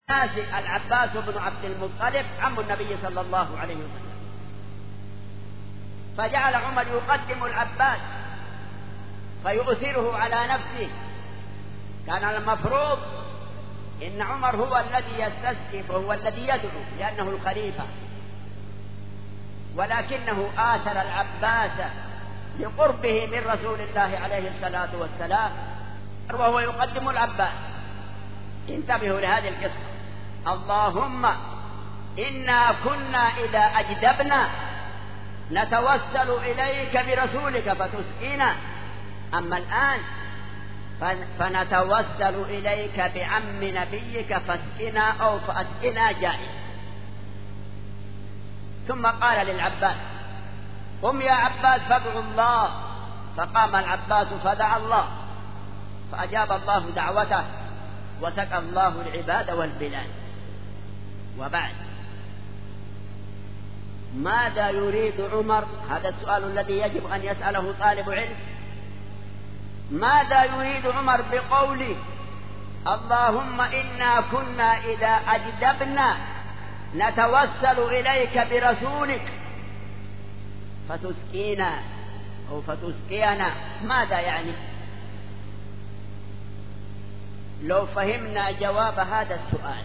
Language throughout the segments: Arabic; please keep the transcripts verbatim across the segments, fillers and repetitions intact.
العباس بن عبد المطلب عم النبي صلى الله عليه وسلم، فجعل عمر يقدم العباس فيؤثره على نفسه. كان المفروض إن عمر هو الذي يستسقف وهو الذي يدعو لأنه الخليفة، ولكنه آثر العباس لقربه من رسول الله عليه الصلاة والسلام وهو يقدم العباس. انتبهوا لهذه القصة. اللهم إنا كنا إذا أجدبنا نتوسل إليك برسولك فتسقينا، أما الآن فنتوسل إليك بعم نبيك فاسقنا أو فأسقنا جائز. ثم قال للعباس: قم يا عباس فادعوا الله. فقام العباس فدعا الله فأجاب الله دعوته وسقى الله العباد والبلاد. وبعد، ماذا يريد عمر؟ هذا السؤال الذي يجب أن يسأله طالب علم. ماذا يريد عمر بقوله اللهم إنا كنا إذا أجدبنا نتوسل إليك برسولك فتسقينا أو فتسقينا؟ ماذا يعني؟ لو فهمنا جواب هذا السؤال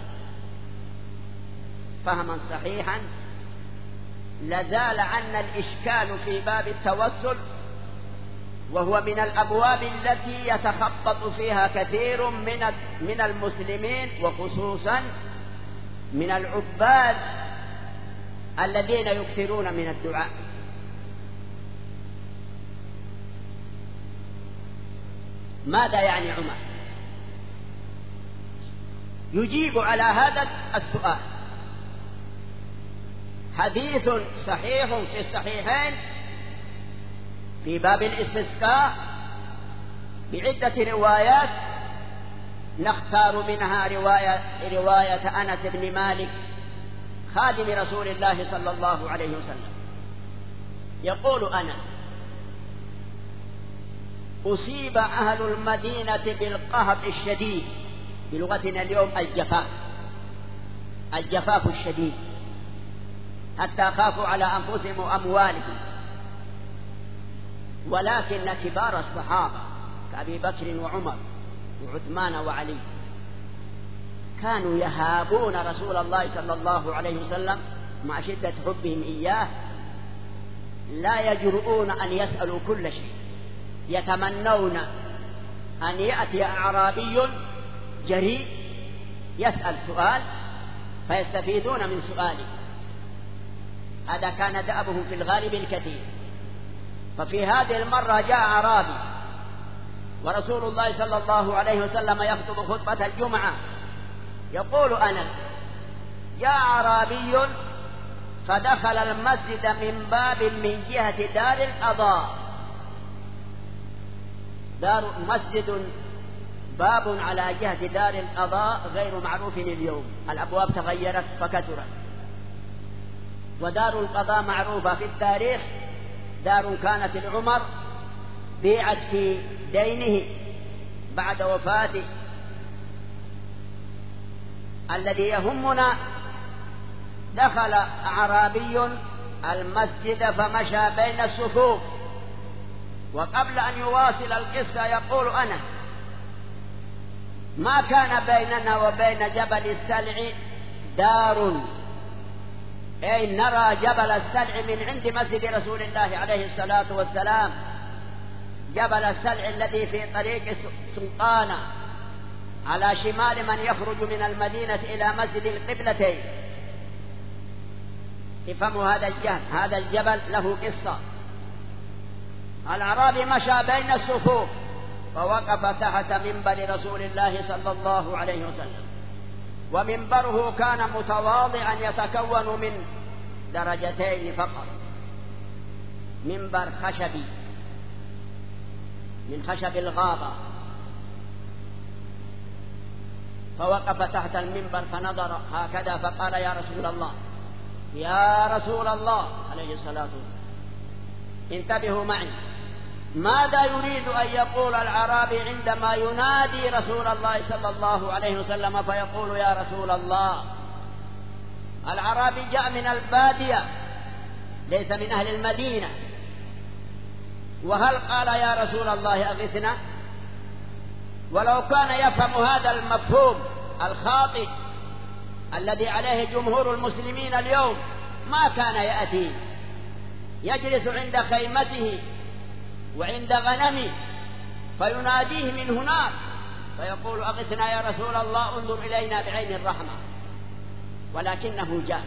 فهما صحيحا لزال عنا الإشكال في باب التوسل، وهو من الأبواب التي يتخبط فيها كثير من من المسلمين، وخصوصا من العباد الذين يكثرون من الدعاء. ماذا يعني عمر؟ يجيب على هذا السؤال حديث صحيح في الصحيحين في باب الاستسقاء بعدة روايات، نختار منها رواية, رواية أنس بن مالك خادم رسول الله صلى الله عليه وسلم. يقول أنس: أصيب أهل المدينة بالقهط الشديد، بلغتنا اليوم الجفاف، الجفاف الشديد، حتى خافوا على أنفسهم وأموالهم. ولكن كبار الصحابة كأبي بكر وعمر وعثمان وعلي كانوا يهابون رسول الله صلى الله عليه وسلم مع شدة حبهم إياه، لا يجرؤون أن يسألوا كل شيء، يتمنون أن يأتي أعرابي جريء يسأل سؤال فيستفيدون من سؤاله. هذا كان دأبهم في الغالب الكثير. ففي هذه المرة جاء أعرابي ورسول الله صلى الله عليه وسلم يخطب خطبة الجمعة. يقول أنس: جاء أعرابي فدخل المسجد من باب من جهة دار القضاء. دار مسجد باب على جهة دار القضاء غير معروف اليوم، الأبواب تغيرت فكثرت. ودار القضاء معروفة في التاريخ، دار كانت لعمر بيعت في دينه بعد وفاته. الذي يهمنا: دخل أعرابي المسجد فمشى بين الصفوف. وقبل أن يواصل القصة يقول أنس: ما كان بيننا وبين جبل السلع دار، أي نرى جبل السلع من عند مسجد رسول الله عليه الصلاة والسلام، جبل السلع الذي في طريق سلطانة على شمال من يخرج من المدينة إلى مسجد القبلتين. افهموا هذا الجهل، هذا الجبل له قصة. الأعرابي مشى بين الصفوف فوقف تحت منبر رسول الله صلى الله عليه وسلم، ومنبره كان متواضعا يتكون من درجتين فقط، منبر خشبي من خشب الغابة. فوقف تحت المنبر فنظر هكذا فقال: يا رسول الله، يا رسول الله عليه الصلاة والسلام، انتبهوا معي، ماذا يريد أن يقول الأعرابي عندما ينادي رسول الله صلى الله عليه وسلم فيقول يا رسول الله؟ الأعرابي جاء من البادية ليس من أهل المدينة، وهل قال يا رسول الله أغثنا؟ ولو كان يفهم هذا المفهوم الخاطئ الذي عليه جمهور المسلمين اليوم ما كان يأتي، يجلس عند خيمته وعند غنمه فيناديه من هناك فيقول أغثنا يا رسول الله، انظر إلينا بعين الرحمة. ولكنه جاء،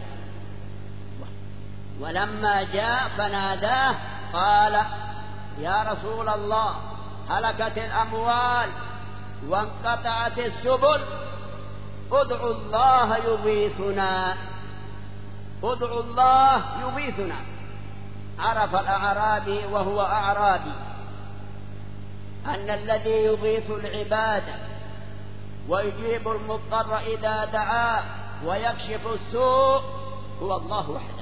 ولما جاء فناداه قال يا رسول الله هلكت الأموال وانقطعت السبل، ادعوا الله يغيثنا، ادعوا الله يغيثنا. عرف الأعرابي وهو أعرابي أن الذي يغيث العباد ويجيب المضطر إذا دعاه ويكشف السوء هو الله وحده.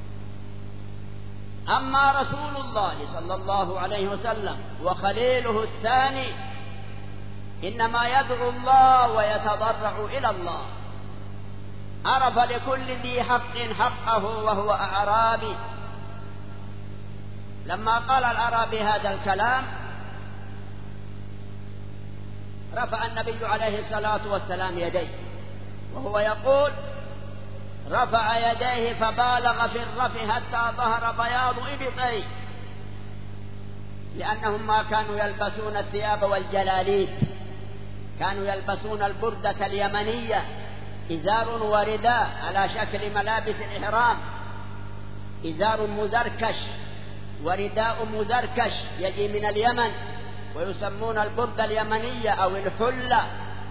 أما رسول الله صلى الله عليه وسلم وخليله الثاني إنما يدعو الله ويتضرع إلى الله. عرف لكل ذي حق حقه وهو أعرابي. لما قال الأعرابي هذا الكلام رفع النبي عليه الصلاة والسلام يديه وهو يقول، رفع يديه فبالغ في الرفع حتى ظهر بياض إبطيه، لأنهم ما كانوا يلبسون الثياب والجلاليب، كانوا يلبسون البردة اليمنية إزار ورداء على شكل ملابس الإحرام، إزار مزركش ورداء مزركش يجي من اليمن ويسمون البردة اليمنية أو الحلة.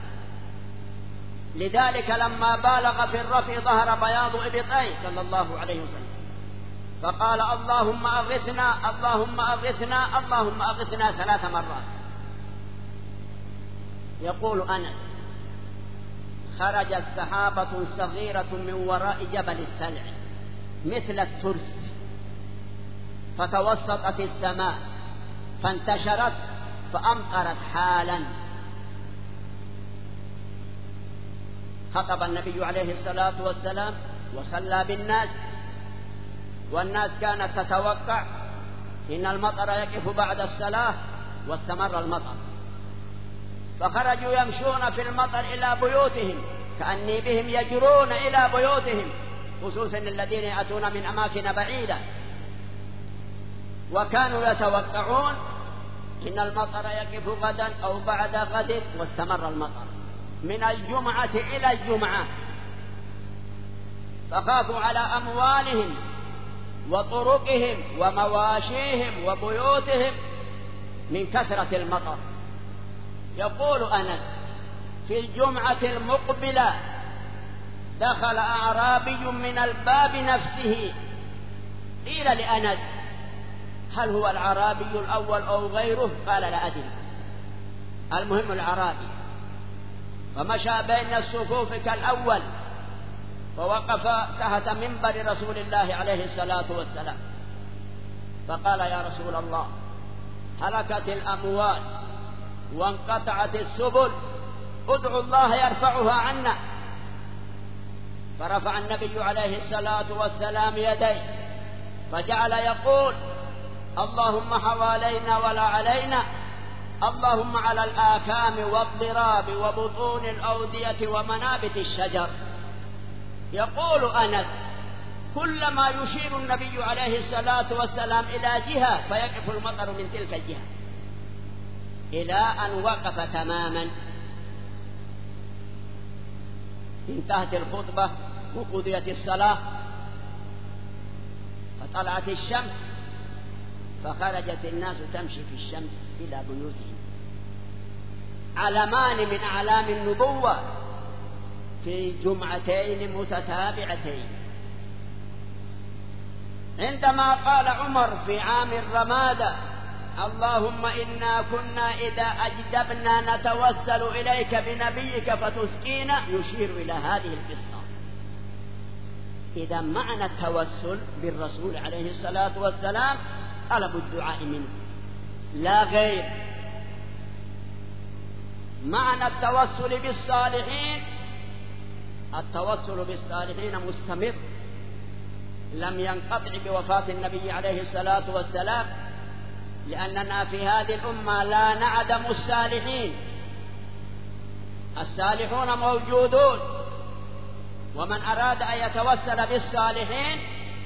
لذلك لما بالغ في الرفع ظهر بياض إبطيه صلى الله عليه وسلم فقال اللهم أغثنا اللهم أغثنا اللهم أغثنا ثلاث مرات. يقول أنس خرجت سحابة صغيرة من وراء جبل السلع مثل الترس فتوسطت السماء فانتشرت فأمطرت حالا. خطب النبي عليه الصلاة والسلام وصلى بالناس، والناس كانت تتوقع إن المطر يقف بعد الصلاة، واستمر المطر فخرجوا يمشون في المطر إلى بيوتهم كأني بهم يجرون إلى بيوتهم، خصوصا الذين يأتون من أماكن بعيدة، وكانوا يتوقعون إن المطر يقف غدا أو بعد غد، واستمر المطر من الجمعة إلى الجمعة. فخافوا على أموالهم وطرقهم ومواشيهم وبيوتهم من كثرة المطر. يقول أنس في الجمعة المقبلة دخل أعرابي من الباب نفسه، قيل لأنس هل هو الأعرابي الأول أو غيره؟ قال لا أدري، المهم الأعرابي. فمشى بين الصفوف كالأول فوقف تحت منبر رسول الله عليه الصلاة والسلام فقال يا رسول الله هلكت الأموال وانقطعت السبل، ادعوا الله يرفعها عنا. فرفع النبي عليه الصلاة والسلام يديه فجعل يقول اللهم حوالينا ولا علينا، اللهم على الآكام والضراب وبطون الأودية ومنابت الشجر. يقول أنس كلما يشير النبي عليه الصلاة والسلام إلى جهة فيقف المطر من تلك الجهة، إلى أن وقف تماما. انتهت الخطبة وقضيت الصلاة فطلعت الشمس فخرجت الناس تمشي في الشمس إلى بيوتهم، علمان من أعلام النبوة في جمعتين متتابعتين. عندما قال عمر في عام الرمادة اللهم إنا كنا إذا أجدبنا نتوسل إليك بنبيك فتسقينا، يشير إلى هذه القصة. إذا معنى التوسل بالرسول عليه الصلاة والسلام طلب الدعاء منه، لا غير. معنى التوسل بالصالحين، التوسل بالصالحين مستمر، لم ينقطع بوفاة النبي عليه الصلاة والسلام، لأننا في هذه الأمة لا نعدم الصالحين، الصالحون موجودون، ومن أراد أن يتوسل بالصالحين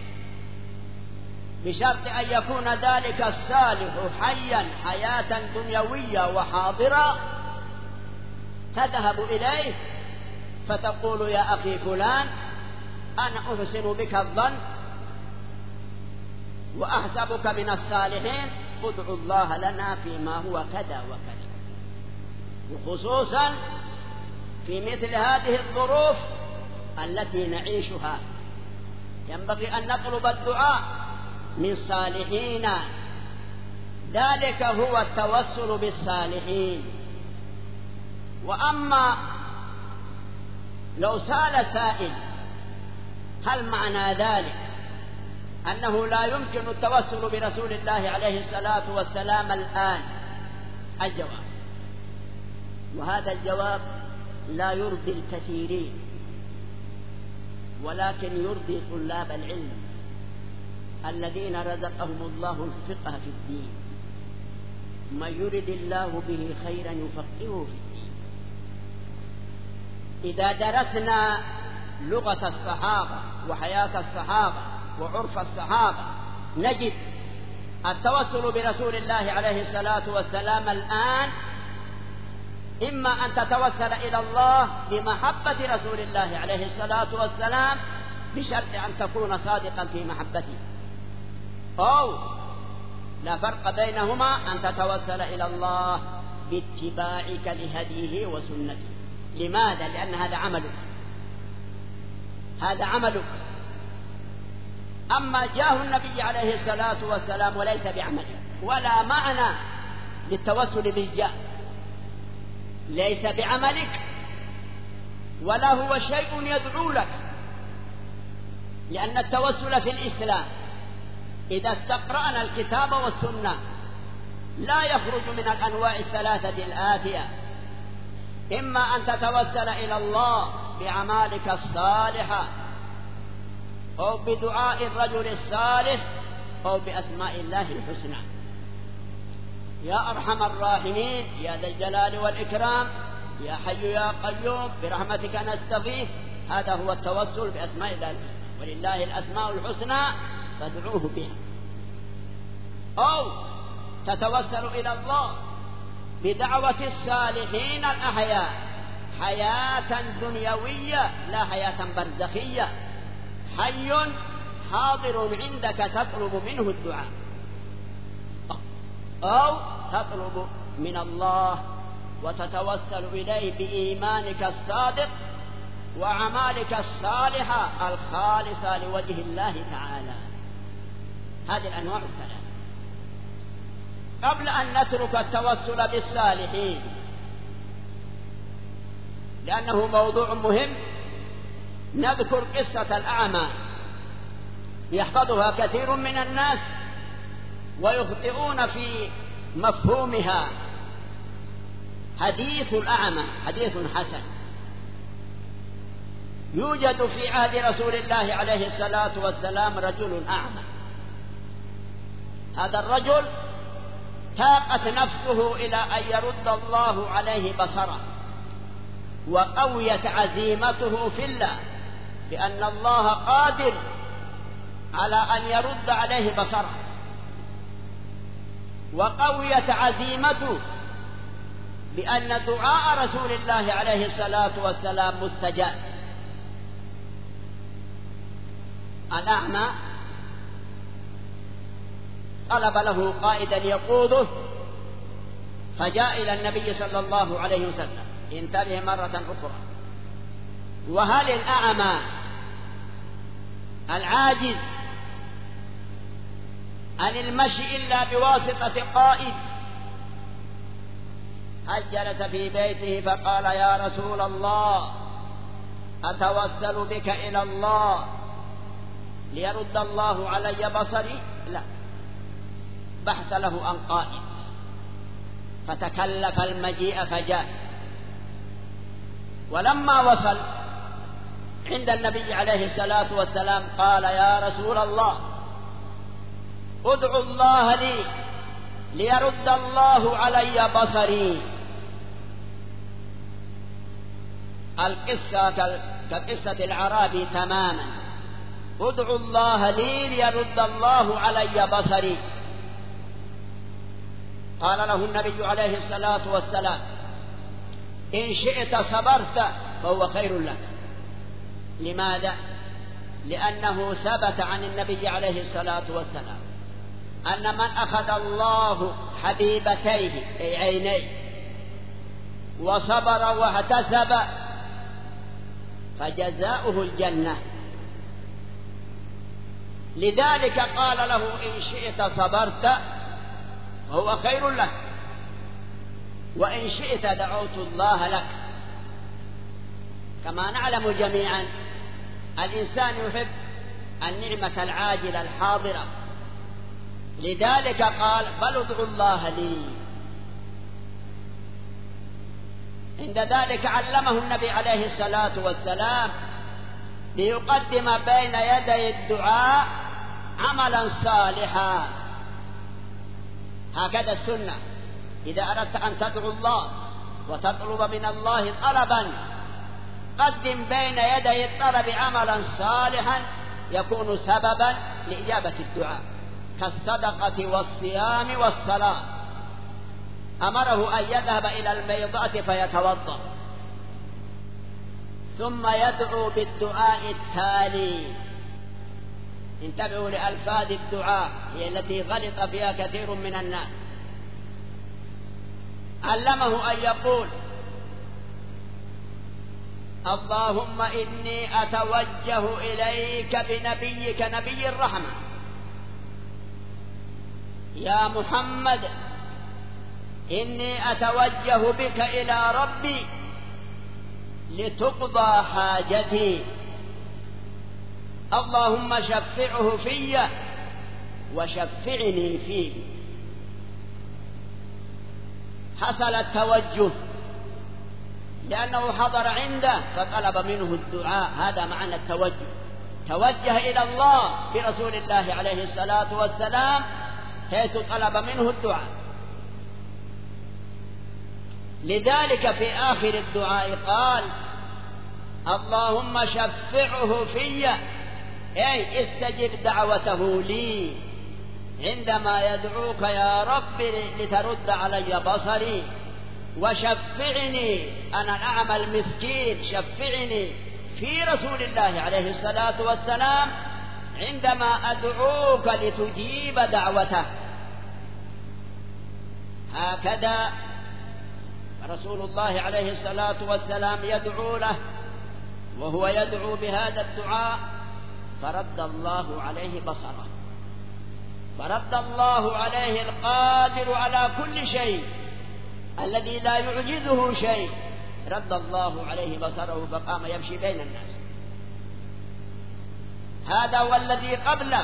بشرط أن يكون ذلك الصالح حيا حياة دنيوية وحاضرة، تذهب إليه فتقول يا أخي فلان أنا أحسن بك الظن وأحسبك من الصالحين، ادعو الله لنا فيما هو كذا وكذا. وخصوصا في مثل هذه الظروف التي نعيشها ينبغي أن نطلب الدعاء من صالحين، ذلك هو التوسل بالصالحين. وأما لو سأل سائل هل معنى ذلك أنه لا يمكن التوسل برسول الله عليه الصلاة والسلام الآن؟ الجواب، وهذا الجواب لا يرضي الكثيرين، ولكن يرضي طلاب العلم الذين رزقهم الله الفقه في الدين. من يرد الله به خيرا يفقهه في الدين. إذا درسنا لغة الصحابة وحياة الصحابة وعرف الصحابة نجد التوسل برسول الله عليه الصلاة والسلام الآن إما أن تتوسل إلى الله بمحبة رسول الله عليه الصلاة والسلام بشرط أن تكون صادقا في محبته، أو لا فرق بينهما أن تتوسل إلى الله باتباعك لهديه وسنته. لماذا؟ لأن هذا عملك، هذا عملك. أما جاه النبي عليه الصلاة والسلام وليس بعملك، ولا معنى للتوسل بالجاه، ليس بعملك ولا هو شيء يدعو لك، لأن التوسل في الإسلام إذا استقرأنا الكتاب والسنة لا يخرج من الأنواع الثلاثة الآتية: إما أن تتوسل إلى الله بأعمالك الصالحة، أو بدعاء الرجل الصالح، أو بأسماء الله الحسنى. يا أرحم الراحمين، يا ذا الجلال والإكرام، يا حي يا قيوم برحمتك نستغيث، هذا هو التوسل بأسماء الله الحسنى، ولله الأسماء الحسنى فادعوه بها. أو تتوسل إلى الله بدعوة الصالحين الأحياء، حياة دنيوية لا حياة برزخية، حي حاضر عندك تطلب منه الدعاء، أو تطلب من الله وتتوسل إليه بإيمانك الصادق وأعمالك الصالحة الخالصة لوجه الله تعالى. هذه الأنواع الثلاثة. قبل أن نترك التوسل بالصالحين لأنه موضوع مهم، نذكر قصة الأعمى يحفظها كثير من الناس ويخطئون في مفهومها. حديث الأعمى حديث حسن، يوجد في عهد رسول الله عليه الصلاة والسلام رجل أعمى. هذا الرجل تاقت نفسه إلى أن يرد الله عليه بصره، وقويت عزيمته في الله بأن الله قادر على أن يرد عليه بصره، وقويت عزيمته بأن دعاء رسول الله عليه الصلاة والسلام مستجاب. الأعمى طلب له قائدا يقوده، فجاء إلى النبي صلى الله عليه وسلم. انتبه مرة أخرى، وهل الأعمى العاجز عن المشي إلا بواسطة قائد؟ هل جلس في بيته فقال يا رسول الله أتوسل بك إلى الله ليرد الله علي بصري؟ لا، بحث له عن قائد فتكلف المجيء فجاء. ولما وصل عند النبي عليه الصلاة والسلام قال: يا رسول الله، ادعو الله لي ليرد الله علي بصري. القصة كقصة العرابي تماما: ادعو الله لي ليرد الله علي بصري. قال له النبي عليه الصلاة والسلام: إن شئت صبرت فهو خير لك. لماذا؟ لأنه ثبت عن النبي عليه الصلاة والسلام أن من أخذ الله حبيبتيه أي عينيه وصبر واحتسب فجزاؤه الجنة. لذلك قال له: إن شئت صبرت فهو خير لك، وإن شئت دعوت الله لك. كما نعلم جميعا الإنسان يحب النعمة العاجلة الحاضرة، لذلك قال: بل ادعوا الله لي. عند ذلك علمه النبي عليه الصلاة والسلام ليقدم بين يدي الدعاء عملا صالحا. هكذا السنة: إذا أردت أن تدعو الله وتطلب من الله طلبا قدم بين يدي الطلب عملا صالحا يكون سببا لإجابة الدعاء، كالصدقة والصيام والصلاة. أمره أن يذهب إلى الميضة فيتوضأ ثم يدعو بالدعاء التالي. انتبهوا لألفاظ الدعاء، هي التي غلط فيها كثير من الناس. علمه أن يقول: اللهم إني أتوجه إليك بنبيك نبي الرحمة يا محمد، إني أتوجه بك إلى ربي لتقضى حاجتي، اللهم شفعه في وشفعني فيه. حصل التوجه لأنه حضر عنده فطلب منه الدعاء. هذا معنى التوجه، توجه إلى الله برسول الله عليه الصلاة والسلام حيث طلب منه الدعاء. لذلك في آخر الدعاء قال: اللهم شفعه في، أي استجب دعوته لي عندما يدعوك يا رب لترد علي بصري، وشفعني، أنا الأعمى المسكين، شفعني في رسول الله عليه الصلاة والسلام عندما أدعوك لتجيب دعوته. هكذا رسول الله عليه الصلاة والسلام يدعو له، وهو يدعو بهذا الدعاء فرد الله عليه بصره، فرد الله عليه القادر على كل شيء الذي لا يعجزه شيء، رد الله عليه بصره فقام يمشي بين الناس. هذا هو الذي قبله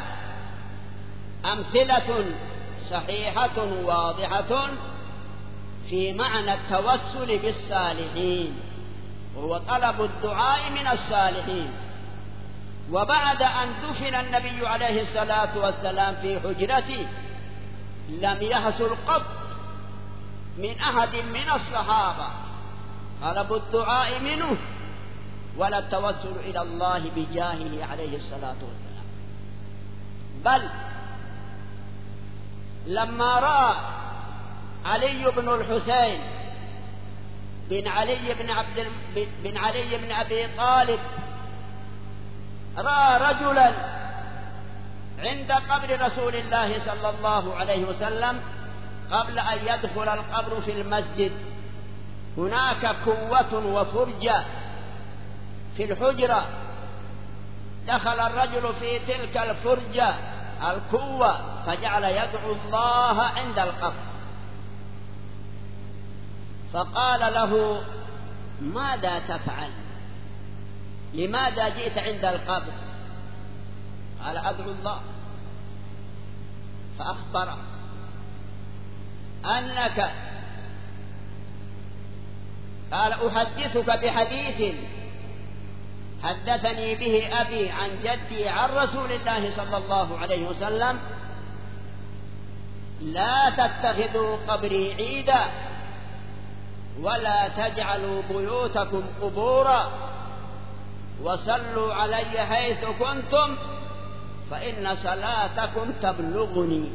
أمثلة صحيحة واضحة في معنى التوسل بالصالحين، وهو طلب الدعاء من الصالحين. وبعد أن دفن النبي عليه الصلاة والسلام في حجرته لم يحصل قط من أحد من الصحابة طلب الدعاء منه ولا التوسل إلى الله بجاهه عليه الصلاة والسلام. بل لما رأى علي بن الحسين بن علي بن عبد بن علي بن أبي طالب رأى رجلا عند قبر رسول الله صلى الله عليه وسلم قبل أن يدخل القبر في المسجد، هناك كوة وفرجة في الحجرة، دخل الرجل في تلك الفرجة الكوة فجعل يدعو الله عند القبر، فقال له: ماذا تفعل؟ لماذا جئت عند القبر؟ قال: أدعو الله. فأخبره أنك قال أحدثك بحديث حدثني به أبي عن جدي عن رسول الله صلى الله عليه وسلم: لا تتخذوا قبري عيدا ولا تجعلوا بيوتكم قبورا وصلوا علي حيث كنتم فإن صلاتكم تبلغني.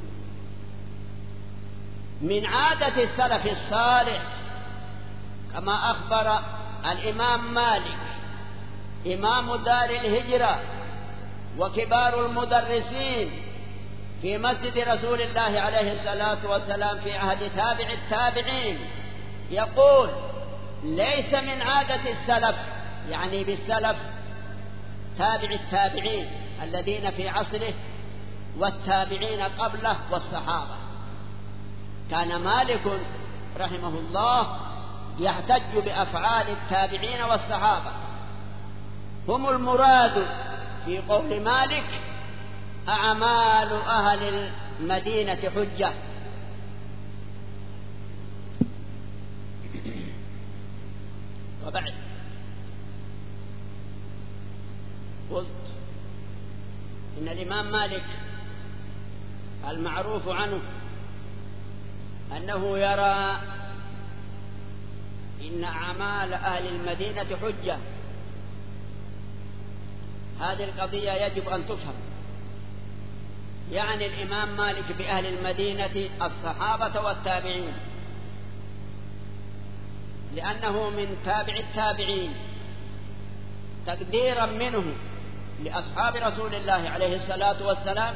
من عادة السلف الصالح كما أخبر الإمام مالك إمام دار الهجرة وكبار المدرسين في مسجد رسول الله عليه الصلاة والسلام في عهد تابع التابعين، يقول: ليس من عادة السلف، يعني بالسلف تابع التابعين الذين في عصره والتابعين قبله والصحابة. كان مالك رحمه الله يحتج بأفعال التابعين والصحابة، هم المراد في قول مالك: أعمال أهل المدينة حجة. وبعد قلت إن الإمام مالك المعروف عنه أنه يرى إن أعمال أهل المدينة حجة. هذه القضية يجب أن تفهم. يعني الإمام مالك بأهل المدينة الصحابة والتابعين، لأنه من تابع التابعين تقديرا منه لأصحاب رسول الله عليه الصلاة والسلام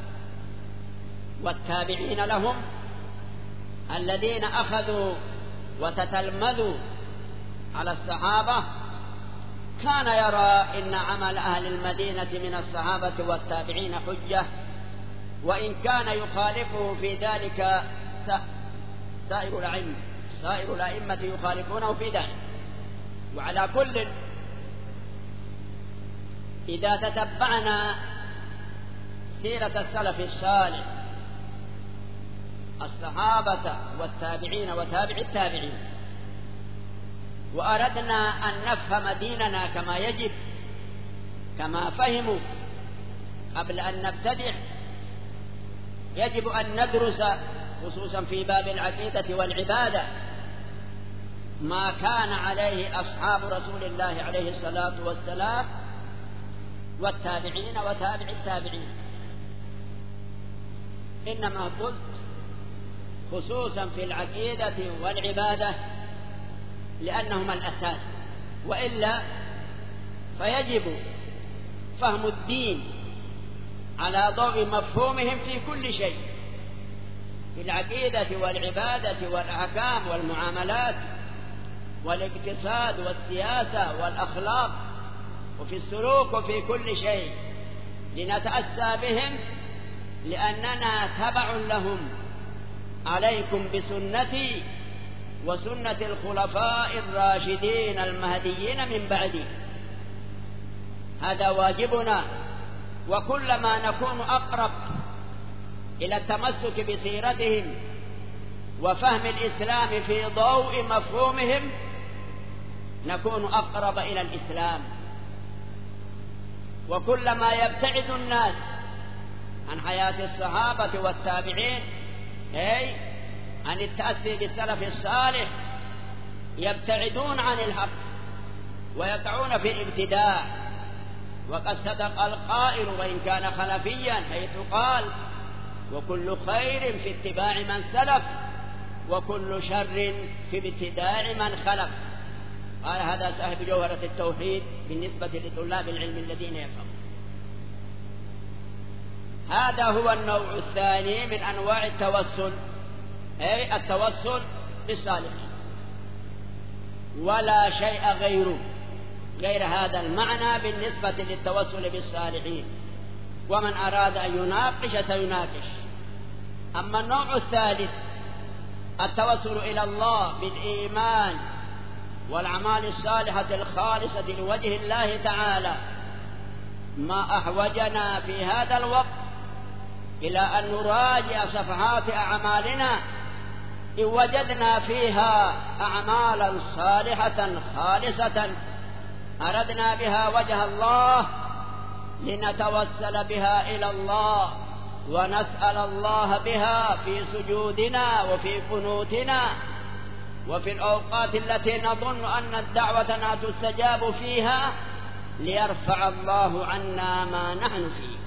والتابعين لهم الذين أخذوا وتتلمذوا على الصحابة. كان يرى إن عمل أهل المدينة من الصحابة والتابعين حجة، وإن كان يخالفه في ذلك سائر الأئمة سائر الأئمة يخالفونه في ذلك. وعلى كل، إذا تتبعنا سيرة السلف الصالح الصحابة والتابعين وتابع التابعين، وأردنا أن نفهم ديننا كما يجب كما فهموا قبل أن نبتدع، يجب أن ندرس خصوصا في باب العقيدة والعبادة ما كان عليه أصحاب رسول الله عليه الصلاة والسلام والتابعين وتابع التابعين. إنما قلت خصوصا في العقيدة والعبادة لأنهما الأساس، وإلا فيجب فهم الدين على ضوء مفهومهم في كل شيء، في العقيدة والعبادة والأحكام والمعاملات والاقتصاد والسياسة والأخلاق وفي السلوك وفي كل شيء، لنتأسى بهم لأننا تبع لهم. عليكم بسنتي وسنة الخلفاء الراشدين المهديين من بعدي، هذا واجبنا. وكلما نكون أقرب إلى التمسك بسيرتهم وفهم الإسلام في ضوء مفهومهم نكون أقرب إلى الإسلام. وكلما يبتعد الناس عن حياة الصحابة والتابعين، أي عن التأسي بالسلف الصالح، يبتعدون عن الحق ويقعون في الابتداع. وقد صدق القائل وإن كان خلفيا حيث قال: وكل خير في اتباع من سلف وكل شر في ابتداع من خلف. قال هذا صاحب جوهرة التوحيد بالنسبة لطلاب العلم الذين يفهمون. هذا هو النوع الثاني من أنواع التوسل، أي التوسل بالصالحين، ولا شيء غيره غير هذا المعنى بالنسبة للتوسل بالصالحين. ومن أراد أن يناقش سيناقش. أما النوع الثالث التوسل إلى الله بالإيمان والأعمال الصالحة الخالصة لوجه الله تعالى، ما أحوجنا في هذا الوقت إلى أن نراجع صفحات أعمالنا إن وجدنا فيها أعمالا صالحة خالصة أردنا بها وجه الله لنتوسل بها إلى الله ونسأل الله بها في سجودنا وفي قنوتنا وفي الأوقات التي نظن أن دعوتنا تستجاب فيها ليرفع الله عنا ما نحن فيه.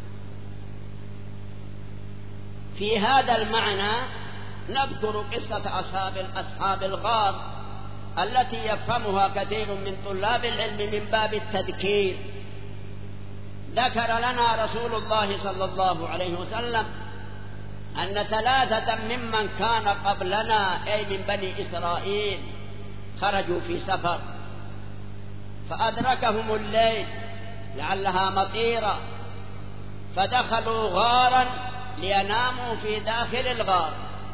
في هذا المعنى نذكر قصة أصحاب أصحاب الغار التي يفهمها كثير من طلاب العلم من باب التذكير. ذكر لنا رسول الله صلى الله عليه وسلم أن ثلاثة ممن كان قبلنا أي من بني إسرائيل خرجوا في سفر فأدركهم الليل لعلها مطيرة فدخلوا غارا ليناموا في داخل الغار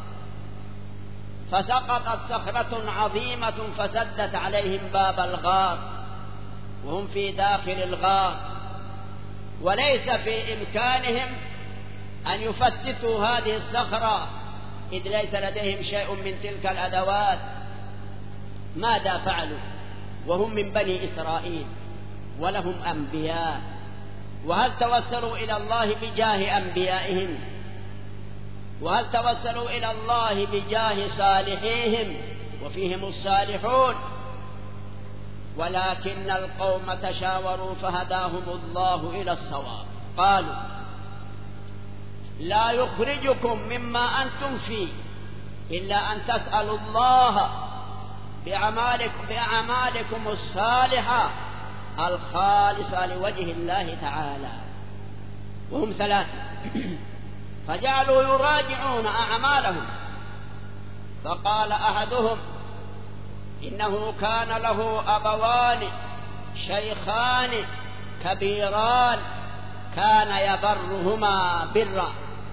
فسقطت صخرة عظيمة فسدت عليهم باب الغار وهم في داخل الغار وليس في إمكانهم أن يفتتوا هذه الصخرة إذ ليس لديهم شيء من تلك الأدوات. ماذا فعلوا وهم من بني إسرائيل ولهم أنبياء؟ وهل توسلوا إلى الله بجاه أنبيائهم؟ وهل توسلوا إلى الله بجاه صالحيهم وفيهم الصالحون؟ ولكن القوم تشاوروا فهداهم الله إلى الصواب. قالوا لا يخرجكم مما أنتم فيه إلا أن تسألوا الله بأعمالكم, بأعمالكم الصالحة الخالصة لوجه الله تعالى. وهم ثلاثة فجعلوا يراجعون أعمالهم فقال أحدهم إنه كان له أبوان شيخان كبيران كان يبرهما برا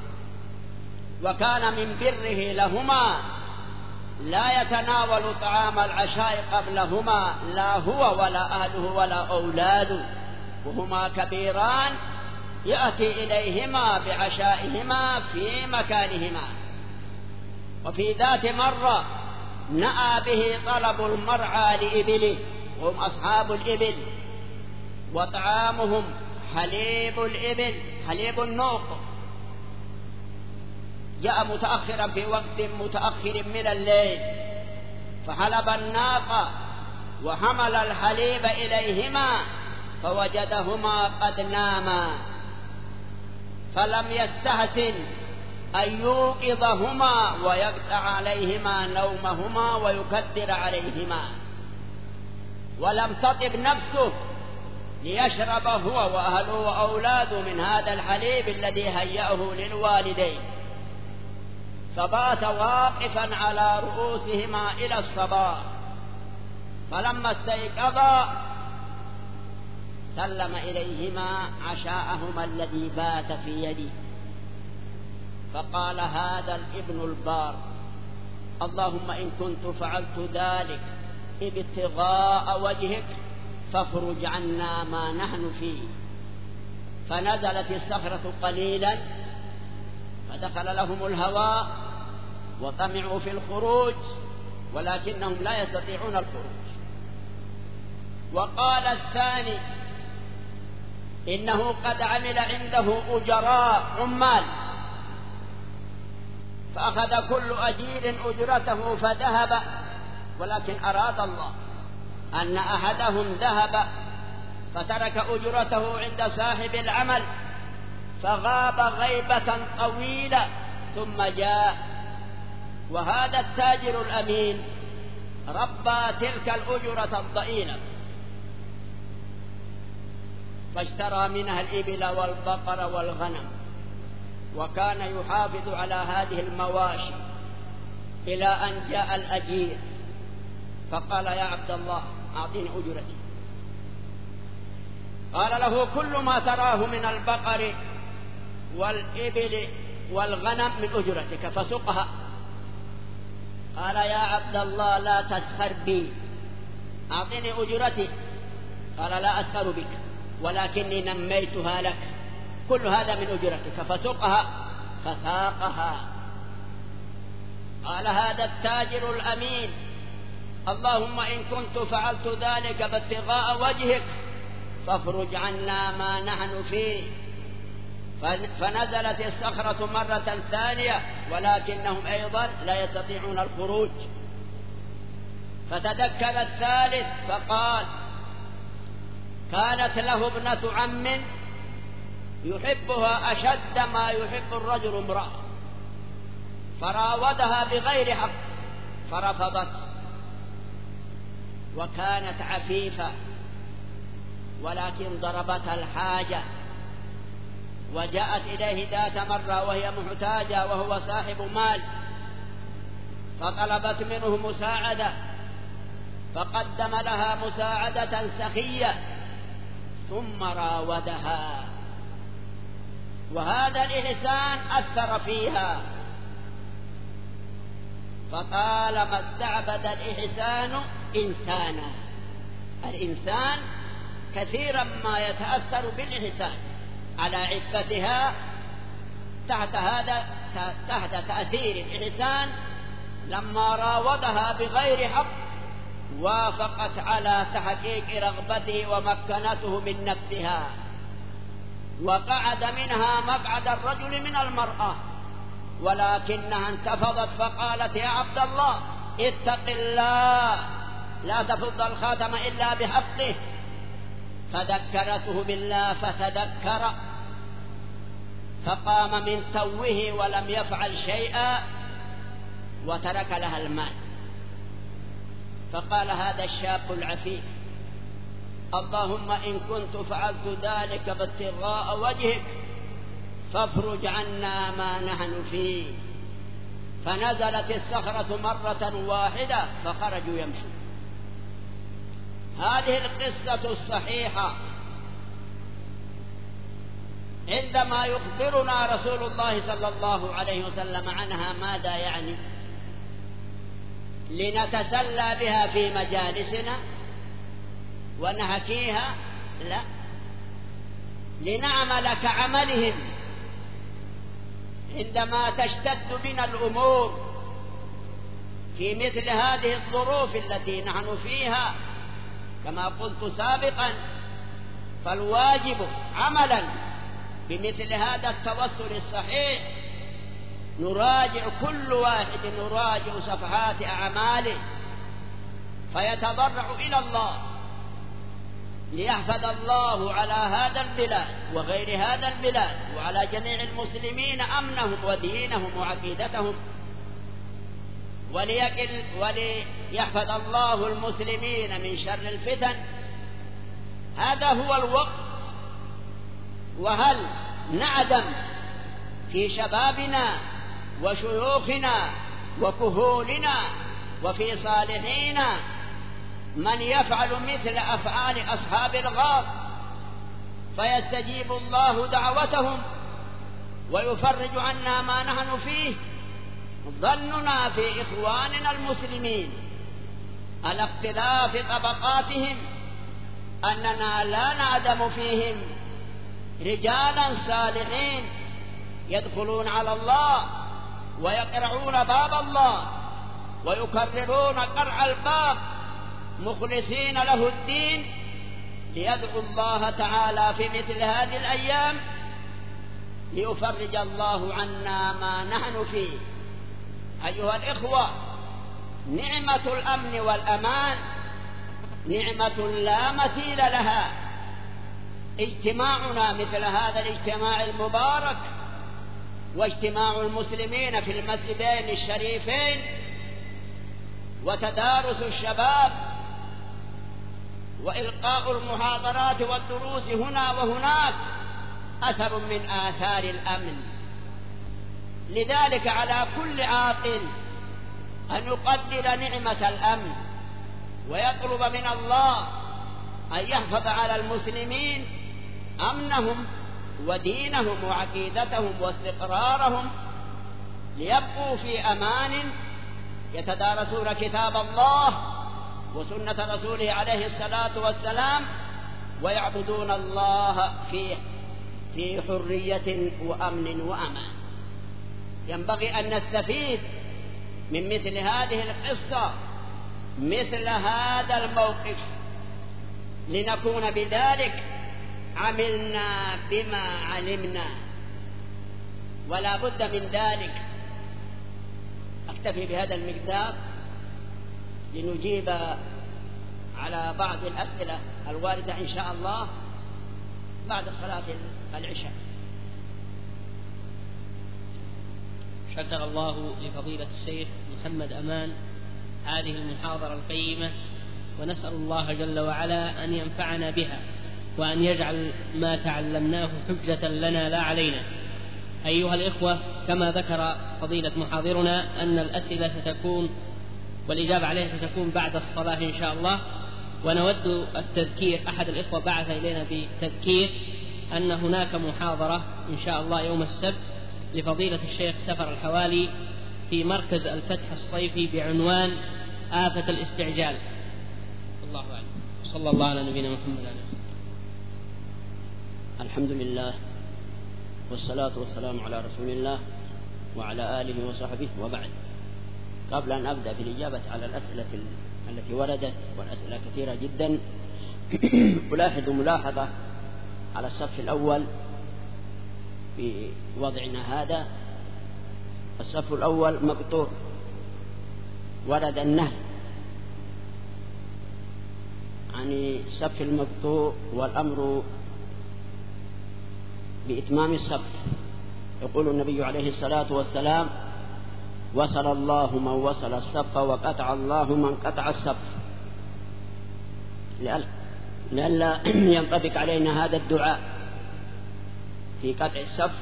وكان من بره لهما لا يتناول طعام العشاء قبلهما لا هو ولا أهله ولا أولاده وهما كبيران يأتي إليهما بعشائهما في مكانهما. وفي ذات مرة نأى به طلب المرعى لإبله وهم أصحاب الإبل وطعامهم حليب الإبل حليب النوق جاء متأخرا في وقت متأخر من الليل فحلب الناقة وحمل الحليب إليهما فوجدهما قد ناما فلم يستحسن أن يوقظهما ويقطع عليهما نومهما ويكدر عليهما ولم تطب نفسه ليشرب هو وأهله وأولاده من هذا الحليب الذي هيأه للوالدين فبات واقفا على رؤوسهما إلى الصباح فلما استيقظا سلم إليهما عشاءهما الذي بات في يده فقال هذا الابن البار اللهم إن كنت فعلت ذلك ابتغاء وجهك فافرج عنا ما نحن فيه. فنزلت الصخرة قليلا فدخل لهم الهواء وطمعوا في الخروج ولكنهم لا يستطيعون الخروج. وقال الثاني إنه قد عمل عنده أجراء عمال فأخذ كل أجير أجرته فذهب ولكن أراد الله أن أحدهم ذهب فترك أجرته عند صاحب العمل فغاب غيبة طويلة ثم جاء وهذا التاجر الأمين ربى تلك الأجرة الضئيلة فاشترى منها الإبل والبقر والغنم وكان يحافظ على هذه المواشي إلى أن جاء الأجير فقال يا عبد الله أعطيني أجرتي. قال له كل ما تراه من البقر والإبل والغنم من أجرتك فسقها. قال يا عبد الله لا تسخر بي أعطيني أجرتي. قال لا أسخر بك ولكني نميتها لك كل هذا من أجرتك فسقها فساقها. قال هذا التاجر الأمين، اللهم إن كنت فعلت ذلك بابتغاء وجهك فافرج عنا ما نحن فيه. فنزلت الصخرة مرة ثانية ولكنهم أيضا لا يستطيعون الخروج. فتذكر الثالث فقال كانت له ابنة عم يحبها أشد ما يحب الرجل امرأة، فراودها بغير حق فرفضت، وكانت عفيفة ولكن ضربتها الحاجة، وجاءت إليه ذات مرة وهي محتاجة وهو صاحب مال، فطلبت منه مساعدة فقدم لها مساعدة سخية ثم راودها، وهذا الإحسان أثر فيها. فطالما استعبد الإحسان إنسانا، الإنسان كثيرا ما يتأثر بالإحسان على عفتها تحت هذا تحت تأثير الإحسان. لما راودها بغير حق وافقت على تحقيق رغبته ومكنته من نفسها، وقعد منها مقعد الرجل من المرأة، ولكنها انتفضت فقالت يا عبد الله اتق الله لا تفض الخاتم إلا بحقه، فذكرته بالله فتذكر فقام من توه ولم يفعل شيئا وترك لها المال. فقال هذا الشاب العفيف اللهم إن كنت فعلت ذلك بابتغاء وجهك فافرج عنا ما نحن فيه. فنزلت الصخرة مرة واحدة فخرجوا يمشون. هذه القصة الصحيحة عندما يخبرنا رسول الله صلى الله عليه وسلم عنها ماذا يعني؟ لنتسلى بها في مجالسنا ونحكيها؟ لا، لنعمل كعملهم عندما تشتد بنا الأمور في مثل هذه الظروف التي نحن فيها. كما قلت سابقا فالواجب عملا بمثل هذا التوسل الصحيح نراجع كل واحد نراجع صفحات أعماله فيتضرع إلى الله ليحفظ الله على هذا البلاد وغير هذا البلاد وعلى جميع المسلمين أمنهم ودينهم وعقيدتهم، وليقل وليحفظ الله المسلمين من شر الفتن. هذا هو الوقت. وهل نعدم في شبابنا وشيوخنا وكهولنا وفي صالحينا من يفعل مثل أفعال أصحاب الغار فيستجيب الله دعوتهم ويفرج عنا ما نحن فيه؟ ظننا في إخواننا المسلمين على اختلاف طبقاتهم أننا لا نعدم فيهم رجالا صالحين يدخلون على الله ويقرعون باب الله ويكررون قرع الباب مخلصين له الدين ليدعو الله تعالى في مثل هذه الأيام ليفرج الله عنا ما نحن فيه. أيها الإخوة، نعمة الأمن والأمان نعمة لا مثيل لها. اجتماعنا مثل هذا الاجتماع المبارك واجتماع المسلمين في المسجدين الشريفين وتدارس الشباب وإلقاء المحاضرات والدروس هنا وهناك أثر من آثار الأمن. لذلك على كل عاقل أن يقدر نعمة الأمن ويطلب من الله أن يحفظ على المسلمين أمنهم ودينهم وعقيدتهم واستقرارهم ليبقوا في أمان يتدارسون كتاب الله وسنة رسوله عليه الصلاة والسلام ويعبدون الله فيه في حرية وأمن وأمان. ينبغي أن نستفيد من مثل هذه القصة مثل هذا الموقف، لنكون بذلك عملنا بما علمنا، ولا بد من ذلك. أكتفي بهذا المقدار لنجيب على بعض الأسئلة الواردة إن شاء الله بعد صلاة العشاء. شكر الله لفضيلة الشيخ محمد أمان هذه المحاضرة القيمة، ونسأل الله جل وعلا أن ينفعنا بها، وأن يجعل ما تعلمناه حجة لنا لا علينا. أيها الإخوة، كما ذكر فضيلة محاضرنا أن الأسئلة ستكون والإجابة عليها ستكون بعد الصلاة إن شاء الله، ونود التذكير. أحد الإخوة بعث إلينا بتذكير أن هناك محاضرة إن شاء الله يوم السبت لفضيلة الشيخ سفر الحوالي في مركز الفتح الصيفي بعنوان آفة الاستعجال. الله أعلم. صلى الله على نبينا محمد عليه. الحمد لله والصلاة والسلام على رسول الله وعلى آله وصحبه، وبعد. قبل أن أبدأ في الإجابة على الأسئلة التي وردت، والأسئلة كثيرة جدا، ألاحظ ملاحظة على الصف الأول في وضعنا هذا. الصف الأول مقطوع، ورد النهي عن الصف المقطوع والأمر بإتمام الصف. يقول النبي عليه الصلاة والسلام: وصل الله من وصل الصف وقطع الله من قطع الصف. لئلا ينطبق علينا هذا الدعاء في قطع الصف،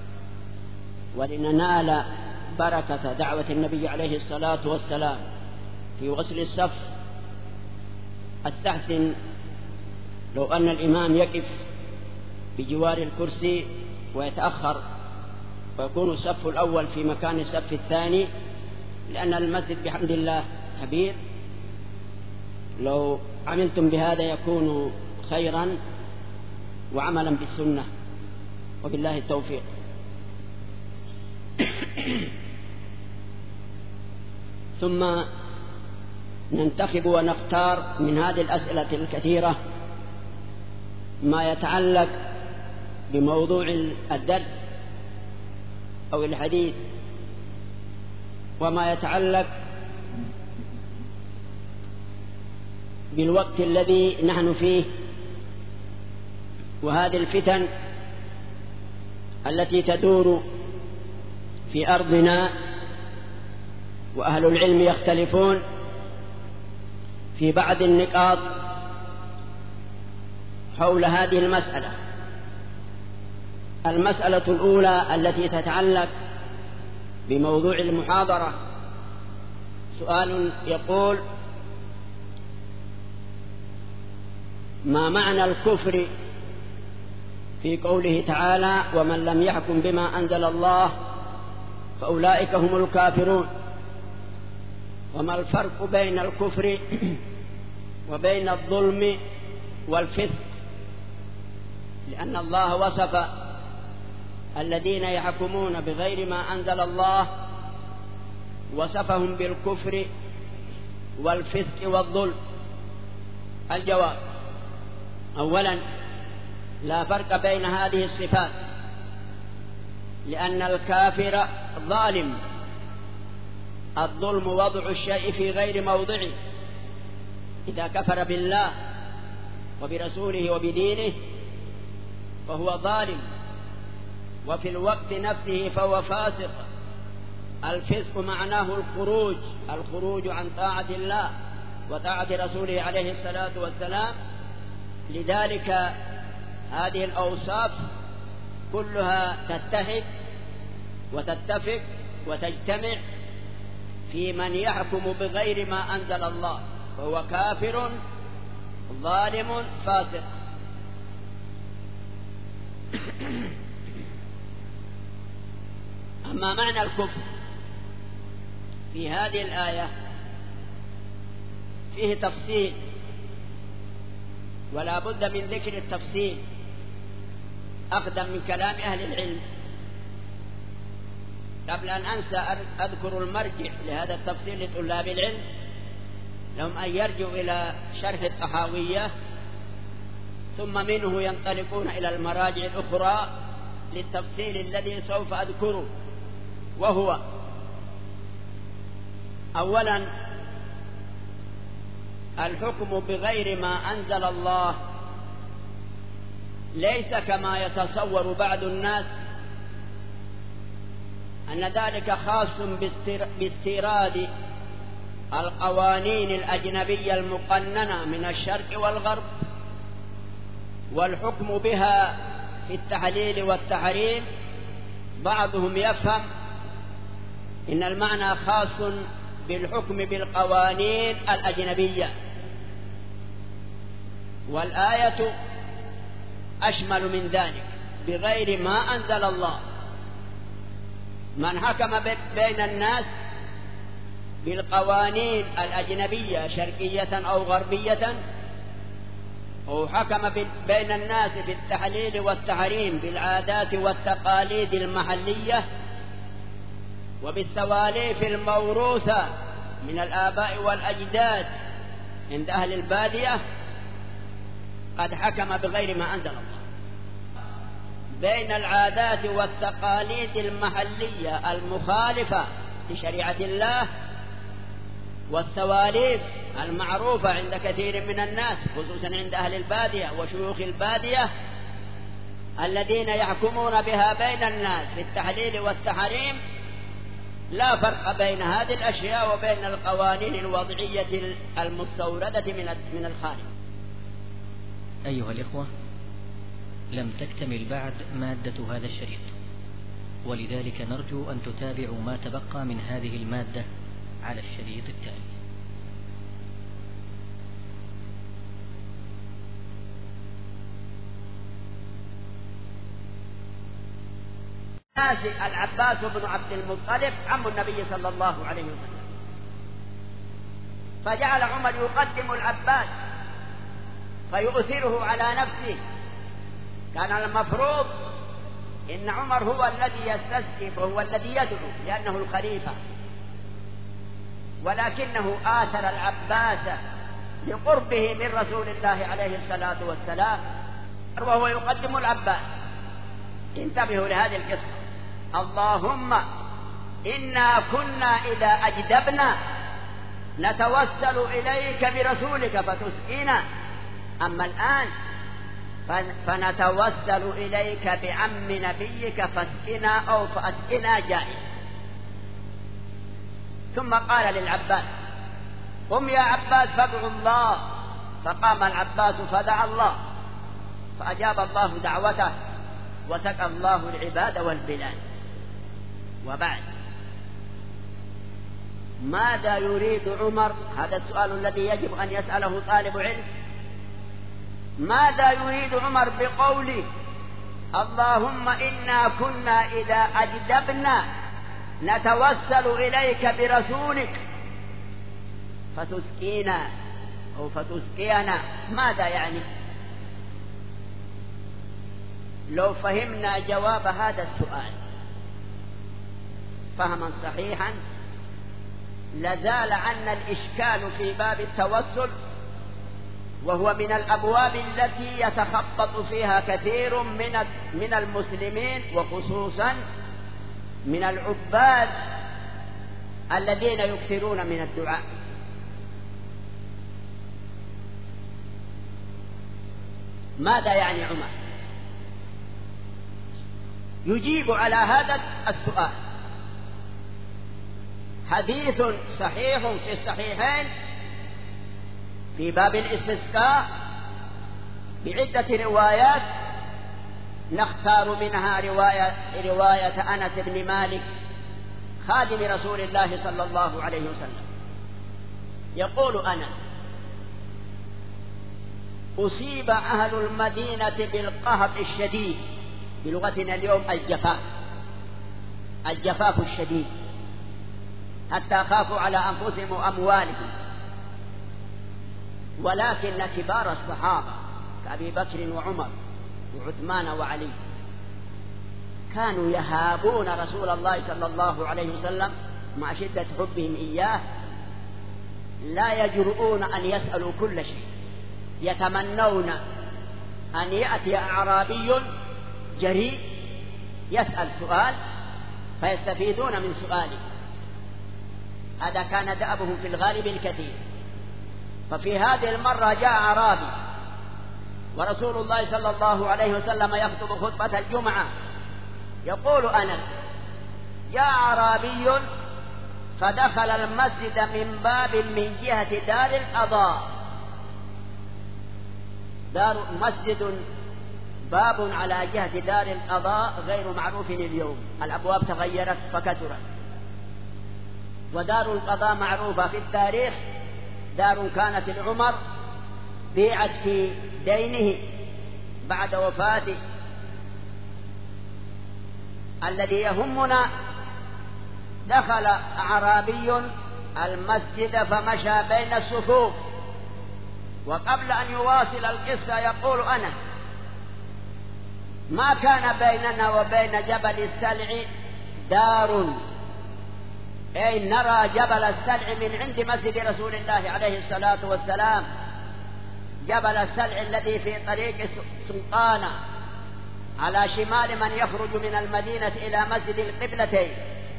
ولننال بركة دعوة النبي عليه الصلاة والسلام في وصل الصف. أستحسن لو أن الإمام يقف بجوار الكرسي ويتأخر، ويكون الصف الأول في مكان الصف الثاني، لأن المسجد بحمد الله كبير. لو عملتم بهذا يكون خيرا وعملا بالسنة، وبالله التوفيق. ثم ننتخب ونختار من هذه الأسئلة الكثيرة ما يتعلق بموضوع الدرس أو الحديث، وما يتعلق بالوقت الذي نحن فيه، وهذه الفتن التي تدور في أرضنا. وأهل العلم يختلفون في بعض النقاط حول هذه المسألة. المسألة الأولى التي تتعلق بموضوع المحاضرة سؤال يقول: ما معنى الكفر في قوله تعالى: ومن لم يحكم بما أنزل الله فأولئك هم الكافرون؟ وما الفرق بين الكفر وبين الظلم والفسق؟ لأن الله وصف الذين يحكمون بغير ما أنزل الله، وصفهم بالكفر والفسق والظلم. الجواب: أولا، لا فرق بين هذه الصفات، لأن الكافر ظالم. الظلم وضع الشيء في غير موضعه. إذا كفر بالله وبرسوله وبدينه فهو ظالم، وفي الوقت نفسه فهو فاسق. الفسق معناه الخروج الخروج عن طاعة الله وطاعة رسوله عليه الصلاة والسلام. لذلك هذه الأوصاف كلها تتحد وتتفق وتجتمع في من يحكم بغير ما أنزل الله، فهو كافر ظالم فاسق. أما معنى الكفر في هذه الآية فيه تفصيل، ولا بد من ذكر التفصيل أخذا من كلام أهل العلم. قبل أن أنسى أذكر المرجع لهذا التفصيل لطلاب العلم، لهم أن يرجعوا إلى شرح الطحاوية، ثم منه ينطلقون إلى المراجع الأخرى للتفصيل الذي سوف أذكره، وهو أولا الحكم بغير ما أنزل الله ليس كما يتصور بعض الناس أن ذلك خاص باستيراد القوانين الأجنبية المقننة من الشرق والغرب والحكم بها في التحليل والتحريم. بعضهم يفهم إن المعنى خاص بالحكم بالقوانين الأجنبية، والآية أشمل من ذلك، بغير ما أنزل الله. من حكم بين الناس بالقوانين الأجنبية شرقية أو غربية، أو حكم بين الناس بالتحليل والتحريم بالعادات والتقاليد المحلية وبالسواليف الموروثة من الآباء والأجداد عند أهل البادية، قد حكم بغير ما أنزل الله. بين العادات والتقاليد المحلية المخالفة لشريعة الله والسواليف المعروفة عند كثير من الناس، خصوصا عند أهل البادية وشيوخ البادية الذين يحكمون بها بين الناس في التحليل والتحريم، لا فرق بين هذه الأشياء وبين القوانين الوضعية المستوردة من الخارج. أيها الإخوة، لم تكتمل بعد مادة هذا الشريط، ولذلك نرجو أن تتابعوا ما تبقى من هذه المادة على الشريط التالي. العباس بن عبد المطلب عم النبي صلى الله عليه وسلم، فجعل عمر يقدم العباس فيؤثره على نفسه. كان المفروض إن عمر هو الذي يستسقي وهو الذي يدعو لأنه الخليفة، ولكنه آثر العباس لقربه من رسول الله عليه الصلاة والسلام وهو يقدم العباس. انتبهوا لهذه القصة. اللهم إنا كنا إذا أجدبنا نتوسل إليك برسولك فتسقينا، أما الآن فنتوسل إليك بعم نبيك فاسقنا أو فأسقنا جائز. ثم قال للعباس: قم يا عباس فادعوا الله. فقام العباس فدعا الله، فأجاب الله دعوته وسقى الله العباد والبلاد. وبعد، ماذا يريد عمر؟ هذا السؤال الذي يجب أن يسأله طالب علم. ماذا يريد عمر بقوله اللهم إنا كنا إذا أجدبنا نتوسل إليك برسولك فتسقينا أو فتسقينا؟ ماذا يعني؟ لو فهمنا جواب هذا السؤال فهما صحيحا لزال عنا الإشكال في باب التوسل، وهو من الأبواب التي يتخبط فيها كثير من من المسلمين، وخصوصا من العباد الذين يكثرون من الدعاء. ماذا يعني عمر؟ يجيب على هذا السؤال حديث صحيح في الصحيحين في باب الاستسقاء بعدة روايات، نختار منها رواية, رواية أنس بن مالك خادم رسول الله صلى الله عليه وسلم. يقول أنس: أصيب أهل المدينة بالقهط الشديد، بلغتنا اليوم الجفاف، الجفاف الشديد، حتى خافوا على أنفسهم وأموالهم. ولكن كبار الصحابة كأبي بكر وعمر وعثمان وعلي كانوا يهابون رسول الله صلى الله عليه وسلم مع شدة حبهم إياه، لا يجرؤون أن يسألوا كل شيء، يتمنون أن يأتي أعرابي جريء يسأل سؤال فيستفيدون من سؤاله. هذا كان دأبهم في الغالب الكثير. ففي هذه المرة جاء أعرابي ورسول الله صلى الله عليه وسلم يخطب خطبة الجمعة، يقول أنس: جاء أعرابي فدخل المسجد من باب من جهة دار القضاء. دار مسجد باب على جهة دار القضاء غير معروف اليوم، الأبواب تغيرت فكثرت. ودار القضاء معروفة في التاريخ، دار كانت العمر بيعت في دينه بعد وفاته. الذي يهمنا دخل أعرابي المسجد فمشى بين الصفوف، وقبل أن يواصل القصة يقول أنس: ما كان بيننا وبين جبل السلع دار، أي نرى جبل السلع من عند مسجد رسول الله عليه الصلاة والسلام، جبل السلع الذي في طريق سلطانة على شمال من يخرج من المدينة إلى مسجد القبلتين.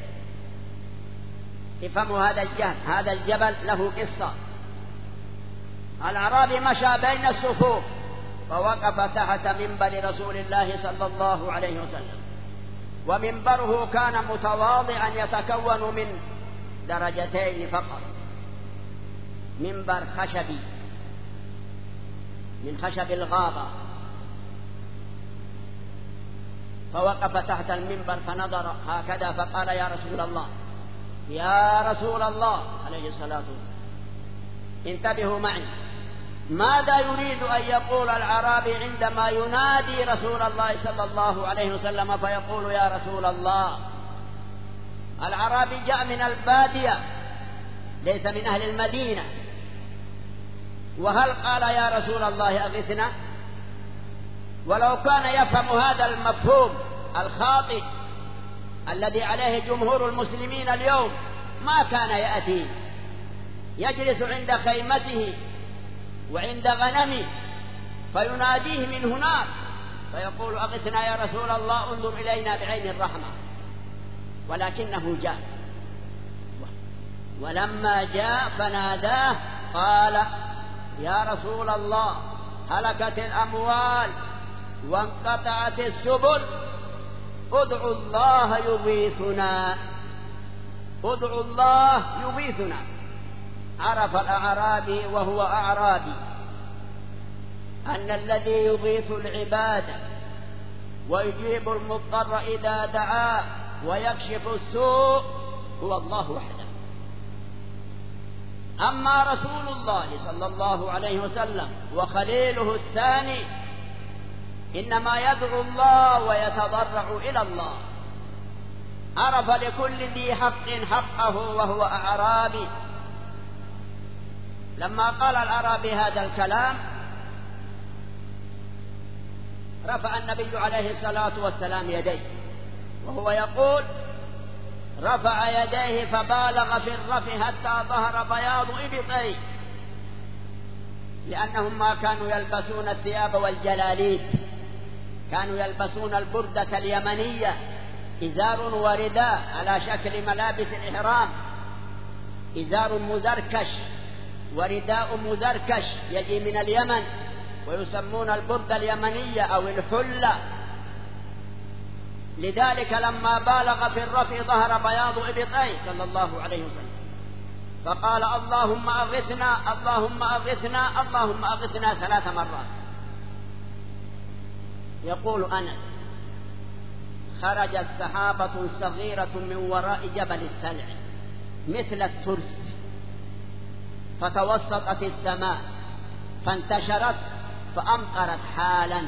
افهموا هذا الجهل، هذا الجبل له قصة. الأعرابي مشى بين الصفوف فوقف تحت منبر رسول الله صلى الله عليه وسلم، ومنبره كان متواضعا يتكون من درجتين فقط، منبر خشبي من خشب الغابة. فوقف تحت المنبر فنظر هكذا فقال: يا رسول الله، يا رسول الله عليه الصلاة والسلام، انتبهوا معي، ماذا يريد أن يقول الأعرابي عندما ينادي رسول الله صلى الله عليه وسلم فيقول: يا رسول الله؟ الأعرابي جاء من البادية ليس من أهل المدينة، وهل قال: يا رسول الله أغثنا؟ ولو كان يفهم هذا المفهوم الخاطئ الذي عليه جمهور المسلمين اليوم ما كان يأتي، يجلس عند خيمته وعند غنمه فيناديه من هناك فيقول: أغثنا يا رسول الله، انظر إلينا بعين الرحمة. ولكنه جاء، ولما جاء فناداه قال: يا رسول الله، هلكت الأموال وانقطعت السبل، ادعوا الله يغيثنا، ادعوا الله يغيثنا. عرف الأعرابي وهو أعرابي أن الذي يغيث العباد ويجيب المضطر إذا دعاه ويكشف السوء هو الله وحده. أما رسول الله صلى الله عليه وسلم وخليله الثاني إنما يدعو الله ويتضرع إلى الله. عرف لكل ذي حق حقه وهو أعرابي. لما قال الأعرابي هذا الكلام رفع النبي عليه الصلاة والسلام يديه، وهو يقول: رفع يديه فبالغ في الرفع حتى ظهر بياض إبطيه، لأنهم ما كانوا يلبسون الثياب والجلاليب، كانوا يلبسون البردة اليمنية، إزار ورداء على شكل ملابس الإحرام، إزار مزركش ورداء مزركش يجي من اليمن، ويسمون البردة اليمنية أو الحلة. لذلك لما بالغ في الرفع ظهر بياض إبطيه صلى الله عليه وسلم، فقال: اللهم أغثنا، اللهم أغثنا، اللهم أغثنا ثلاث مرات. يقول أنس: خرجت سحابة صغيرة من وراء جبل السلع مثل الترس، فتوسطت السماء فانتشرت فأمطرت حالا.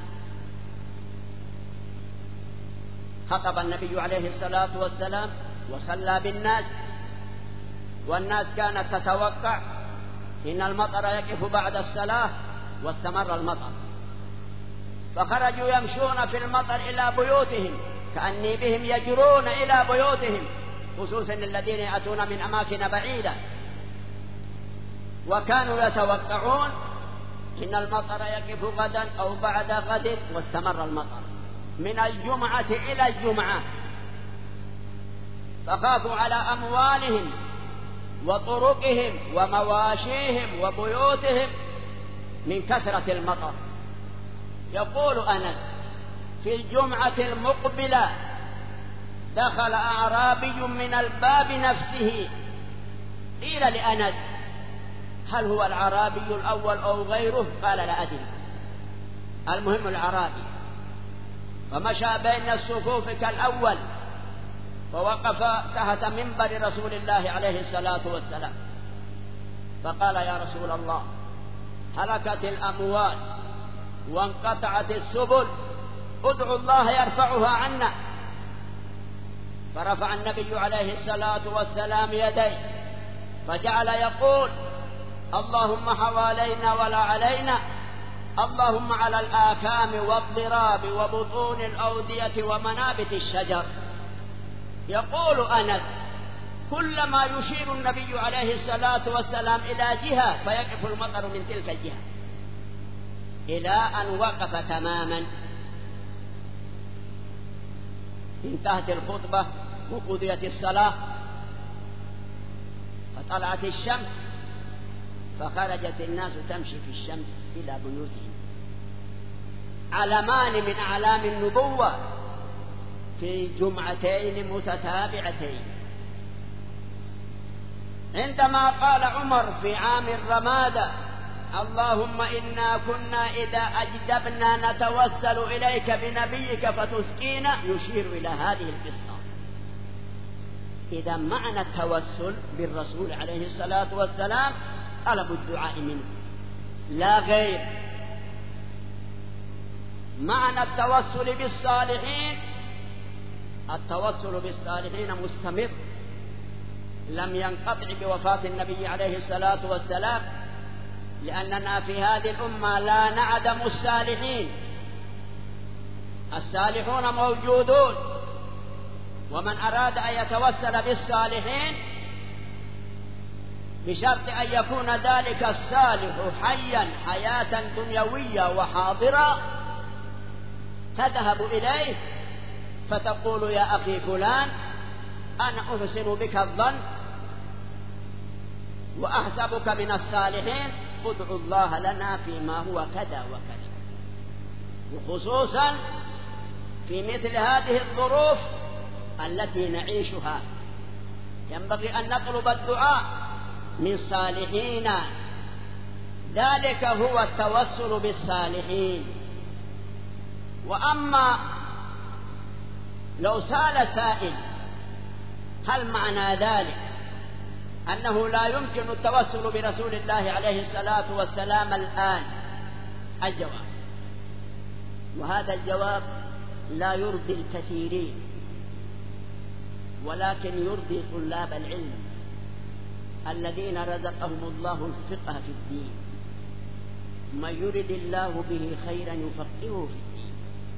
خطب النبي عليه الصلاة والسلام وصلى بالناس، والناس كانت تتوقع إن المطر يقف بعد الصلاة، واستمر المطر، فخرجوا يمشون في المطر إلى بيوتهم كأني بهم يجرون إلى بيوتهم، خصوصا الذين يأتون من أماكن بعيدة. وكانوا يتوقعون إن المطر يقف غدا أو بعد غد، واستمر المطر من الجمعة إلى الجمعة، فخافوا على أموالهم وطرقهم ومواشيهم وبيوتهم من كثرة المطر. يقول أنس: في الجمعة المقبلة دخل أعرابي من الباب نفسه. قيل لأنس: هل هو الأعرابي الأول أو غيره؟ قال: لا أدري، المهم الأعرابي. فمشى بين الصفوف كالأول، فوقف تحت منبر رسول الله عليه الصلاة والسلام، فقال: يا رسول الله، هلكت الأموال وانقطعت السبل، ادعوا الله يرفعها عنا. فرفع النبي عليه الصلاة والسلام يديه فجعل يقول: اللهم حوالينا ولا علينا، اللهم على الآكام والضراب وبطون الأودية ومنابت الشجر. يقول أنس: كلما يشير النبي عليه الصلاة والسلام إلى جهة فيقف المطر من تلك الجهة، إلى أن وقف تماما. انتهت الخطبة وقضيت الصلاة، فطلعت الشمس، فخرجت الناس تمشي في الشمس إلى بيوتهم، علمان من أعلام النبوة في جمعتين متتابعتين. عندما قال عمر في عام الرمادة: اللهم إنا كنا إذا أجدبنا نتوسل إليك بنبيك فتسقينا، يشير إلى هذه القصة. إذا معنى التوسل بالرسول عليه الصلاة والسلام طلب الدعاء منه لا غير. معنى التوسل بالصالحين، التوسل بالصالحين مستمر، لم ينقطع بوفاة النبي عليه الصلاة والسلام، لأننا في هذه الأمة لا نعدم الصالحين، الصالحون موجودون، ومن أراد أن يتوسل بالصالحين بشرط أن يكون ذلك الصالح حيا حياة دنيوية وحاضرة، تذهب إليه فتقول: يا أخي فلان، أنا أحسن بك الظن وأحسبك من الصالحين، ادعو الله لنا فيما هو كذا وكذا. وخصوصا في مثل هذه الظروف التي نعيشها ينبغي أن نطلب الدعاء من صالحين، ذلك هو التوسل بالصالحين. وأما لو سأل سائل: هل معنى ذلك أنه لا يمكن التوسل برسول الله عليه الصلاة والسلام الآن؟ الجواب، وهذا الجواب لا يرضي الكثيرين، ولكن يرضي طلاب العلم الذين رزقهم الله الفقه في الدين. من يرد الله به خيرا يفقهه في الدين.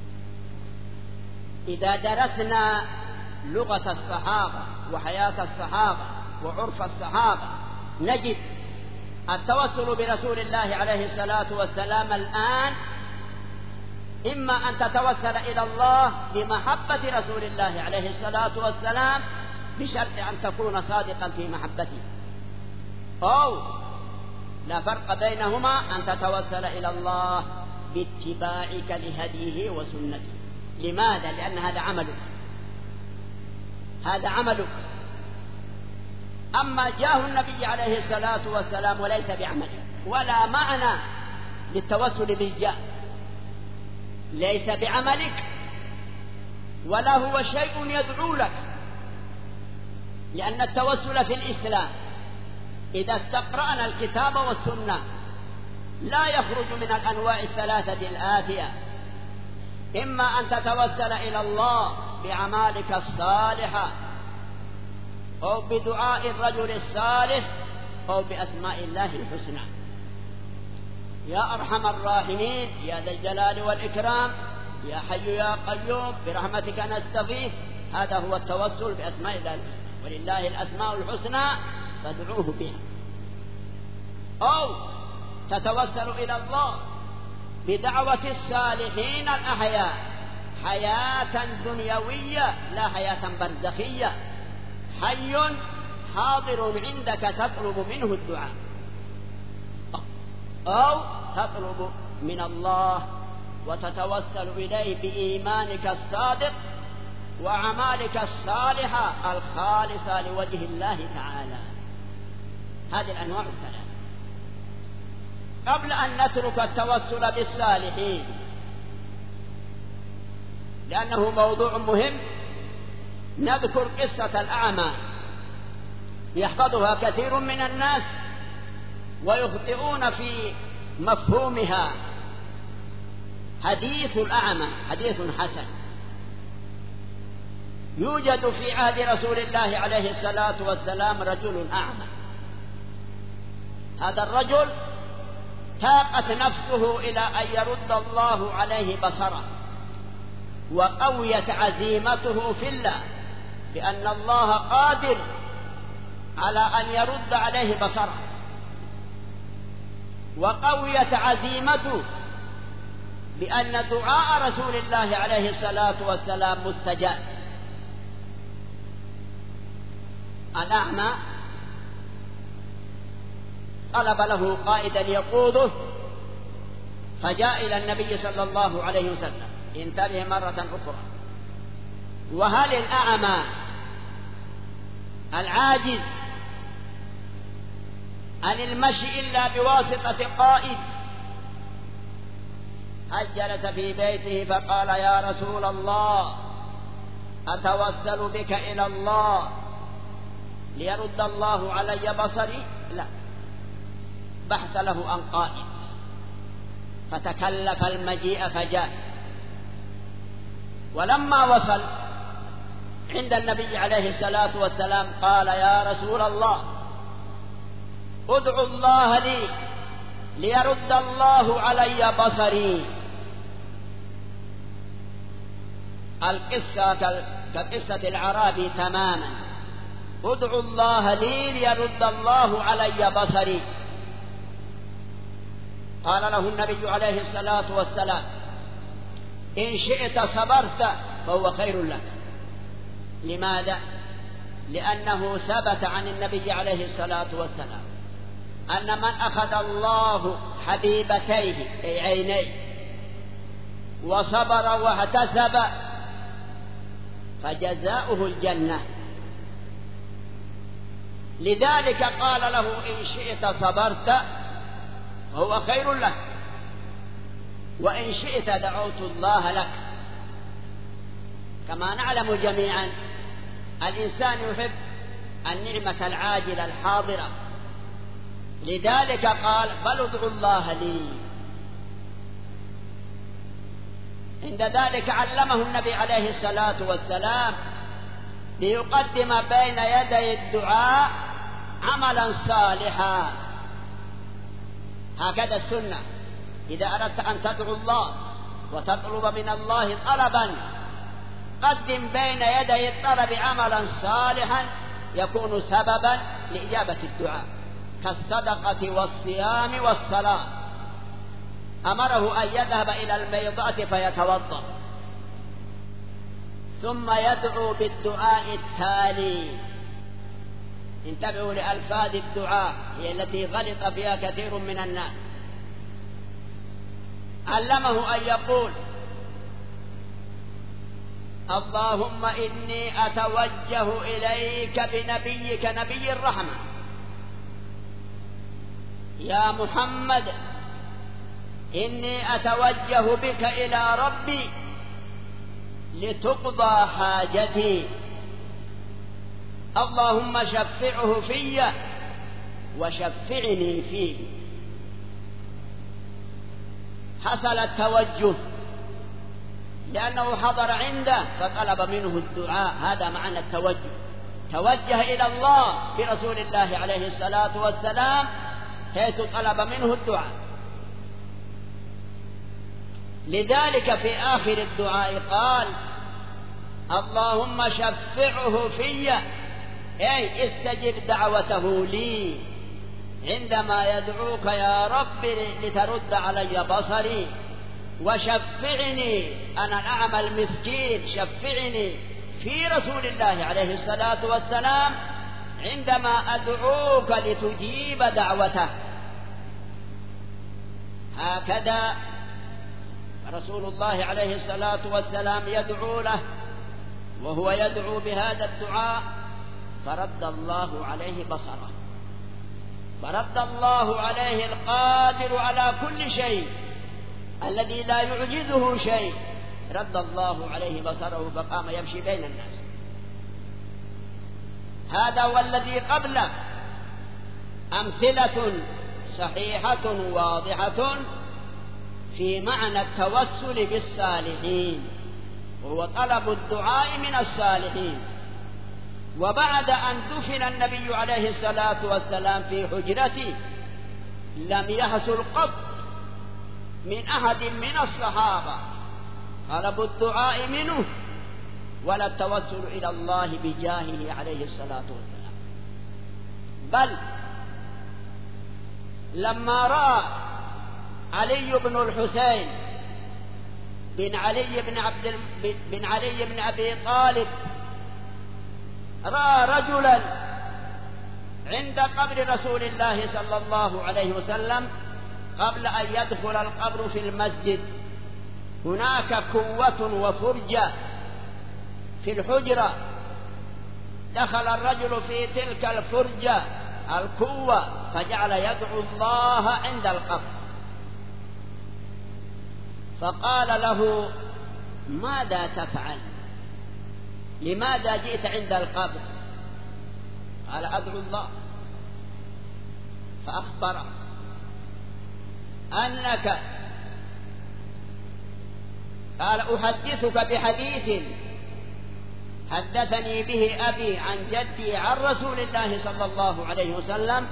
إذا درسنا لغة الصحابة وحياة الصحابة وعرف الصحابة نجد التوسل برسول الله عليه الصلاة والسلام الآن إما أن تتوسل إلى الله بمحبة رسول الله عليه الصلاة والسلام بشرط أن تكون صادقا في محبته، أو لا فرق بينهما أن تتوسل إلى الله باتباعك لهديه وسنته. لماذا؟ لأن هذا عملك، هذا عملك. أما جاه النبي عليه الصلاة والسلام وليس بعملك، ولا معنى للتوسل بالجاه، ليس بعملك ولا هو شيء يدعو لك، لأن التوسل في الإسلام إذا استقرأنا الكتاب والسنة لا يخرج من الأنواع الثلاثة الآتية: إما أن تتوسل إلى الله بأعمالك الصالحة، أو بدعاء الرجل الصالح، أو بأسماء الله الحسنى. يا أرحم الراحمين يا ذا الجلال والإكرام، يا حي يا قيوم برحمتك نستغيث. هذا هو التوسل بأسماء الله الحسنى، ولله الأسماء الحسنى فادعوه بها. أو تتوسل إلى الله بدعوة الصالحين الأحياء حياة دنيوية لا حياة برزخية، حي حاضر عندك تطلب منه الدعاء، أو تطلب من الله وتتوسل إليه بإيمانك الصادق وأعمالك الصالحة الخالصة لوجه الله تعالى. هذه الأنواع الثلاثة. قبل أن نترك التوسل بالصالحين لأنه موضوع مهم، نذكر قصة الأعمى يحفظها كثير من الناس ويخطئون في مفهومها. حديث الأعمى حديث حسن، يوجد في عهد رسول الله عليه الصلاة والسلام رجل أعمى. هذا الرجل تاقت نفسه إلى أن يرد الله عليه بصره، وقويت عزيمته في الله بأن الله قادر على أن يرد عليه بصره، وقويت عزيمته بأن دعاء رسول الله عليه الصلاة والسلام مستجاب. الأعمى طلب له قائدا يقوده، فجاء إلى النبي صلى الله عليه وسلم. انتبه مرة أخرى، وهل الأعمى العاجز عن المشي إلا بواسطة قائد؟ هل جلس في بيته فقال يا رسول الله أتوسل بك إلى الله ليرد الله علي بصري؟ لا، بحث له عن قائد، فتكلف المجيء فجاء. ولما وصل عند النبي عليه الصلاة والسلام قال يا رسول الله ادعو الله لي ليرد الله علي بصري. القصة كقصة العرابي تماما، ادعو الله لي ليرد الله علي بصري. قال له النبي عليه الصلاة والسلام إن شئت صبرت فهو خير لك. لماذا؟ لأنه ثبت عن النبي عليه الصلاة والسلام أن من أخذ الله حبيبتيه أي عينيه وصبر واحتسب فجزاؤه الجنة. لذلك قال له إن شئت صبرت فهو خير لك، وإن شئت دعوت الله لك. كما نعلم جميعا الإنسان يحب النعمة العاجلة الحاضرة، لذلك قال بل ادعوا الله لي. عند ذلك علمه النبي عليه الصلاة والسلام ليقدم بين يدي الدعاء عملا صالحا. هكذا السنة، إذا أردت أن تدعو الله وتطلب من الله طلبا قدم بين يدي الطلب عملا صالحا يكون سببا لإجابة الدعاء، كالصدقة والصيام والصلاة. أمره أن يذهب إلى الميضة فيتوضأ ثم يدعو بالدعاء التالي. انتبهوا لألفاظ الدعاء، هي التي غلط فيها كثير من الناس. علمه أن يقول اللهم إني أتوجه إليك بنبيك نبي الرحمة يا محمد، إني أتوجه بك إلى ربي لتقضى حاجتي، اللهم شفعه في وشفعني فيه. حصل التوجه لأنه حضر عنده فطلب منه الدعاء. هذا معنى التوجه، توجه إلى الله برسول الله عليه الصلاة والسلام حيث طلب منه الدعاء. لذلك في آخر الدعاء قال اللهم شفعه في، أي استجب دعوته لي عندما يدعوك يا رب لترد علي بصري، وشفعني أنا الأعمى المسكين، شفعني في رسول الله عليه الصلاة والسلام عندما أدعوك لتجيب دعوته. هكذا رسول الله عليه الصلاة والسلام يدعو له، وهو يدعو بهذا الدعاء فرد الله عليه بصره، فرد الله عليه القادر على كل شيء الذي لا يعجزه شيء، رد الله عليه بصره فقام يمشي بين الناس. هذا هو الذي قبله أمثلة صحيحة واضحة في معنى التوسل بالصالحين، وهو طلب الدعاء من الصالحين. وبعد أن دفن النبي عليه الصلاة والسلام في حجرته لم يحصل قط من أحد من الصحابة طلب الدعاء منه ولا التوسل إلى الله بجاهه عليه الصلاة والسلام. بل لما رأى علي بن الحسين بن علي بن عبد بن علي بن أبي طالب رأى رجلا عند قبر رسول الله صلى الله عليه وسلم قبل أن يدخل القبر في المسجد، هناك كوة وفرجة في الحجرة، دخل الرجل في تلك الفرجة الكوة فجعل يدعو الله عند القبر، فقال له ماذا تفعل؟ لماذا جئت عند القبر؟ قال أدعو الله. فأخبره أنك، قال أحدثك بحديث حدثني به أبي عن جدي عن رسول الله صلى الله عليه وسلم،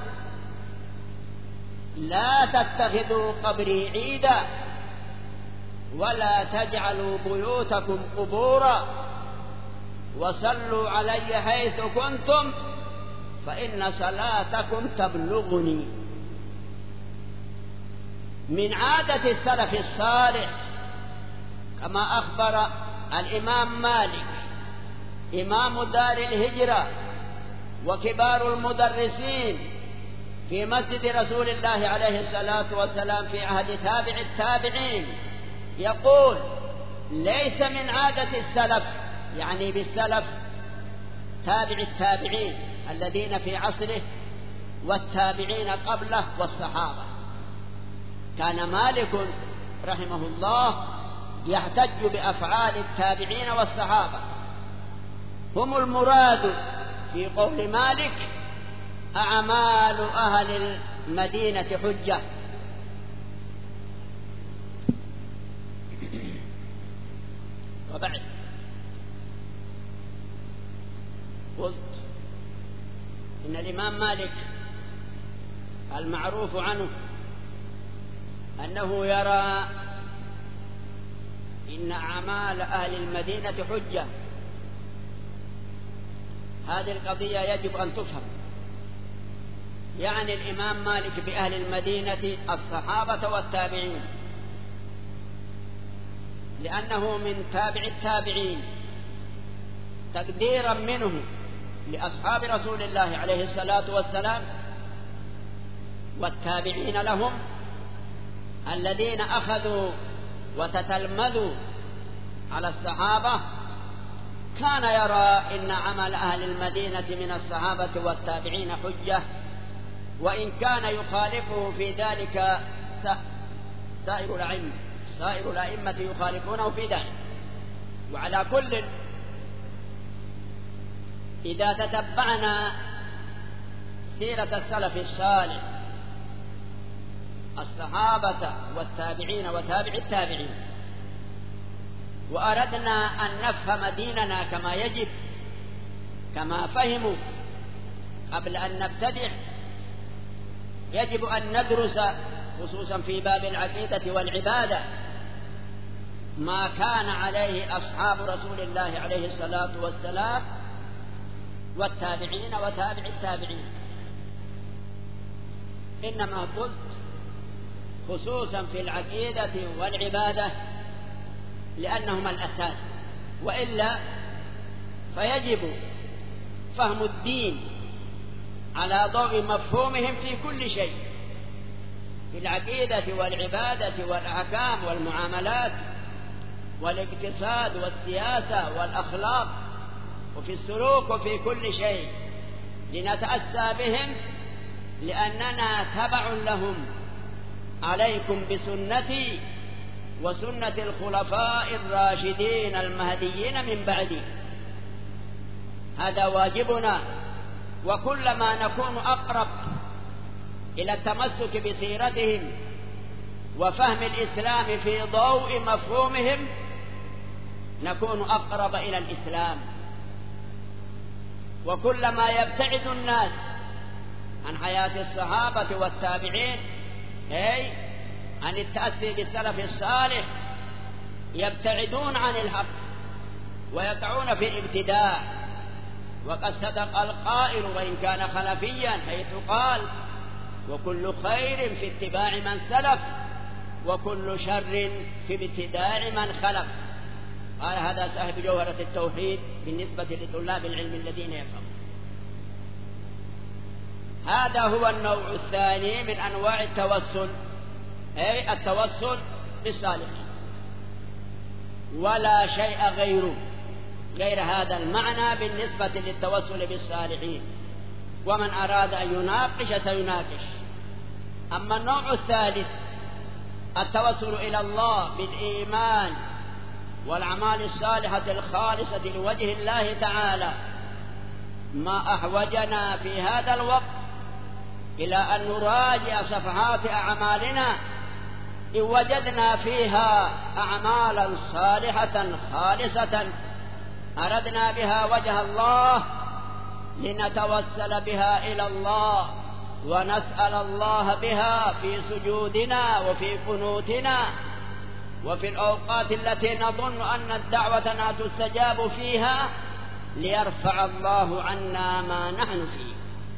لا تتخذوا قبري عيدا ولا تجعلوا بيوتكم قبورا وصلوا علي حيث كنتم فإن صلاتكم تبلغني. من عادة السلف الصالح كما أخبر الإمام مالك إمام دار الهجرة وكبار المدرسين في مسجد رسول الله عليه الصلاة والسلام في عهد تابع التابعين، يقول ليس من عادة السلف، يعني بالسلف تابع التابعين الذين في عصره والتابعين قبله والصحابة. كان مالك رحمه الله يحتج بأفعال التابعين والصحابة، هم المراد في قول مالك أعمال أهل المدينة حجة. وبعد قلت إن الإمام مالك المعروف عنه أنه يرى إن أعمال أهل المدينة حجة. هذه القضية يجب أن تفهم، يعني الإمام مالك بأهل المدينة الصحابة والتابعين، لأنه من تابع التابعين تقديرا منه لأصحاب رسول الله عليه الصلاة والسلام والتابعين لهم الذين أخذوا وتتلمذوا على الصحابة. كان يرى إن عمل أهل المدينة من الصحابة والتابعين حجة، وإن كان يخالفه في ذلك سائر الأئمة سائر الأئمة يخالفونه في ذلك. وعلى كل، إذا تتبعنا سيرة السلف الصالح الصحابة والتابعين وتابع التابعين، وأردنا أن نفهم ديننا كما يجب كما فهموا قبل أن نبتدع، يجب أن ندرس خصوصا في باب العقيدة والعبادة ما كان عليه أصحاب رسول الله عليه الصلاة والسلام والتابعين وتابع التابعين. إنما قلت خصوصا في العقيدة والعبادة لأنهما الأساس، وإلا فيجب فهم الدين على ضوء مفهومهم في كل شيء، في العقيدة والعبادة والأحكام والمعاملات والاقتصاد والسياسة والأخلاق وفي السلوك وفي كل شيء، لنتأسى بهم لأننا تبع لهم. عليكم بسنتي وسنة الخلفاء الراشدين المهديين من بعدي، هذا واجبنا. وكلما نكون أقرب إلى التمسك بسيرتهم وفهم الإسلام في ضوء مفهومهم نكون أقرب إلى الإسلام. وكلما يبتعد الناس عن حياة الصحابة والتابعين، أي عن التأسي بالسلف الصالح، يبتعدون عن الحق ويقعون في الابتداع. وقد صدق القائل وإن كان خلفيا حيث قال: وكل خير في اتباع من سلف وكل شر في ابتداع من خلف. قال هذا صاحب جوهرة التوحيد بالنسبة لطلاب العلم الذين يفهمون. هذا هو النوع الثاني من أنواع التوسل، أي التوسل بالصالحين، ولا شيء غيره غير هذا المعنى بالنسبة للتوسل بالصالحين. ومن أراد أن يناقش سيناقش. أما النوع الثالث التوسل إلى الله بالإيمان والأعمال الصالحة الخالصة لوجه الله تعالى، ما أحوجنا في هذا الوقت إلى أن نراجع صفحات أعمالنا إن وجدنا فيها أعمالا صالحة خالصة أردنا بها وجه الله لنتوسل بها إلى الله ونسأل الله بها في سجودنا وفي قنوتنا وفي الأوقات التي نظن أن دعوتنا تستجاب فيها، ليرفع الله عنا ما نحن فيه.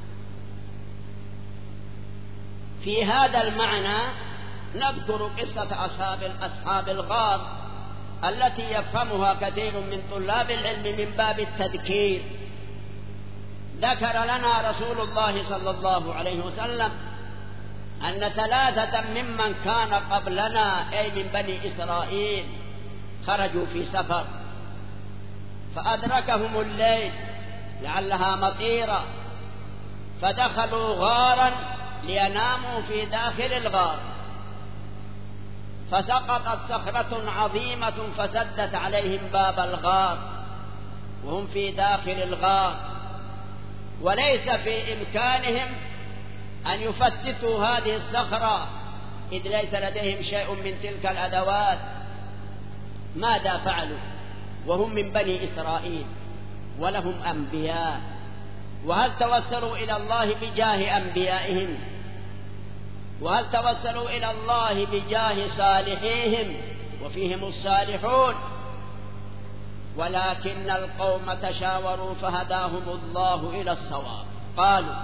في هذا المعنى نذكر قصة أصحاب أصحاب الغار التي يفهمها كثير من طلاب العلم من باب التذكير. ذكر لنا رسول الله صلى الله عليه وسلم أن ثلاثة ممن كان قبلنا أي من بني إسرائيل خرجوا في سفر فأدركهم الليل لعلها مطيرة، فدخلوا غارا ليناموا في داخل الغار، فسقطت صخرة عظيمة فسدت عليهم باب الغار وهم في داخل الغار، وليس في إمكانهم أن يفتتوا هذه الصخرة إذ ليس لديهم شيء من تلك الأدوات. ماذا فعلوا وهم من بني إسرائيل ولهم أنبياء؟ وهل توسلوا إلى الله بجاه أنبيائهم؟ وهل توسلوا إلى الله بجاه صالحيهم وفيهم الصالحون؟ ولكن القوم تشاوروا فهداهم الله إلى الصواب. قالوا: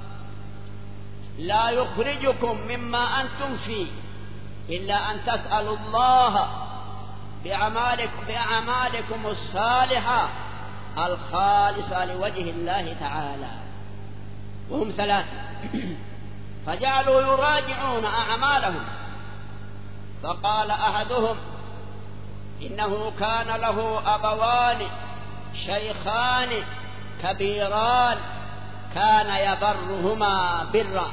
لا يخرجكم مما أنتم فيه إلا أن تسألوا الله بأعمالكم, بأعمالكم الصالحة الخالصة لوجه الله تعالى. وهم ثلاثة فجعلوا يراجعون أعمالهم، فقال أحدهم: إنه كان له أبوان شيخان كبيران كان يبرهما برا،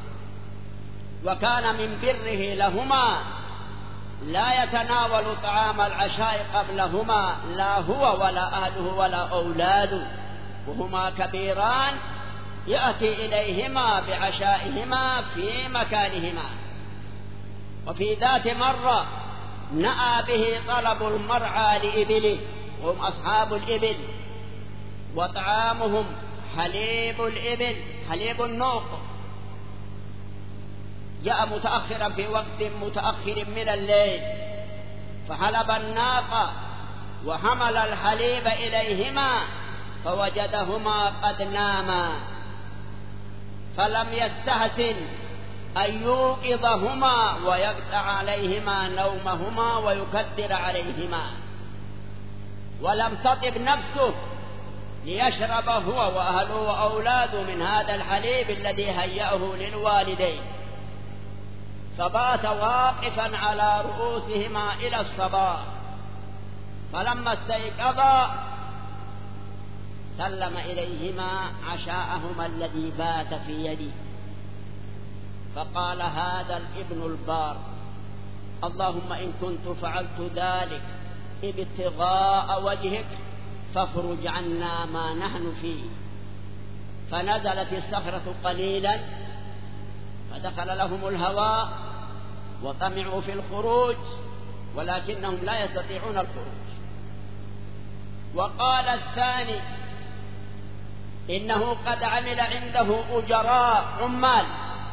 وكان من بره لهما لا يتناول طعام العشاء قبلهما لا هو ولا أهله ولا أولاده، وهما كبيران يأتي إليهما بعشائهما في مكانهما. وفي ذات مرة نأى به طلب المرعى لإبله، وهم أصحاب الإبل، وطعامهم حليب الإبل حليب النوق، جاء متأخرا في وقت متأخر من الليل، فحلب الناقة وحمل الحليب إليهما فوجدهما قد ناما، فلم يستحسن أن يوقظهما ويقطع عليهما نومهما ويكدر عليهما، ولم تطب نفسه ليشرب هو وأهله وأولاده من هذا الحليب الذي هيأه للوالدين، فبات واقفا على رؤوسهما إلى الصباح. فلما استيقظا سلم إليهما عشاءهما الذي بات في يده، فقال هذا الابن البار اللهم إن كنت فعلت ذلك ابتغاء وجهك فافرج عنا ما نحن فيه. فنزلت الصخرة قليلا فدخل لهم الهواء وطمعوا في الخروج ولكنهم لا يستطيعون الخروج. وقال الثاني إنه قد عمل عنده أجراء عمال،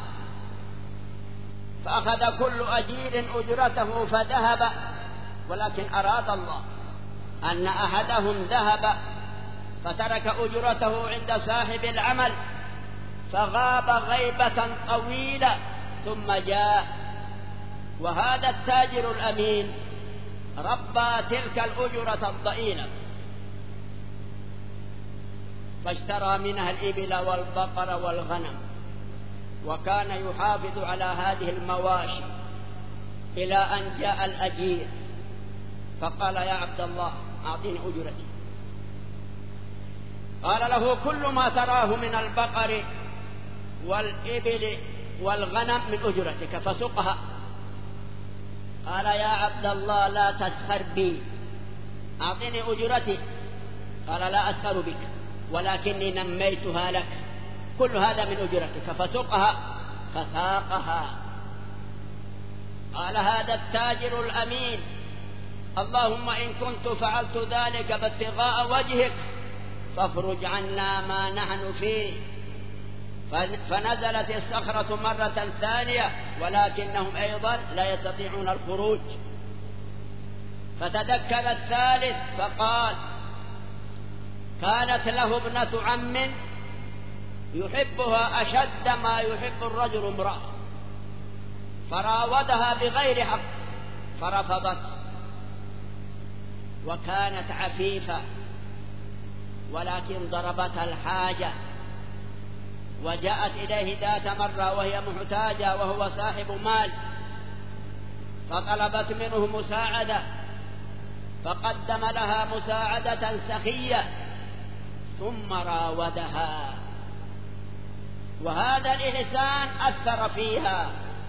فأخذ كل أجير أجرته فذهب، ولكن أراد الله أن أحدهم ذهب فترك أجرته عند صاحب العمل فغاب غيبة طويلة ثم جاء، وهذا التاجر الأمين ربى تلك الأجرة الضئيلة فاشترى منها الإبل والبقر والغنم، وكان يحافظ على هذه المواشي إلى أن جاء الأجير فقال يا عبد الله أعطيني أجرتي. قال له كل ما تراه من البقر والإبل والغنم من أجرتك فسقها. قال يا عبد الله لا تسخر بي أعطيني أجرتي. قال لا أسخر بك ولكني نميتها لك، كل هذا من أجرتك فسقها، فساقها. قال هذا التاجر الأمين اللهم إن كنت فعلت ذلك بابتغاء وجهك فافرج عنا ما نحن فيه. فنزلت الصخرة مرة ثانية ولكنهم أيضا لا يستطيعون الخروج. فتذكر الثالث فقال كانت له ابنة عم يحبها أشد ما يحب الرجل امرأة، فراودها بغير حق فرفضت، وكانت عفيفة ولكن ضربتها الحاجة، وجاءت إليه ذات مرة وهي محتاجة وهو صاحب مال، فطلبت منه مساعدة فقدم لها مساعدة سخية ثم راودها، وهذا الإحسان أثر فيها.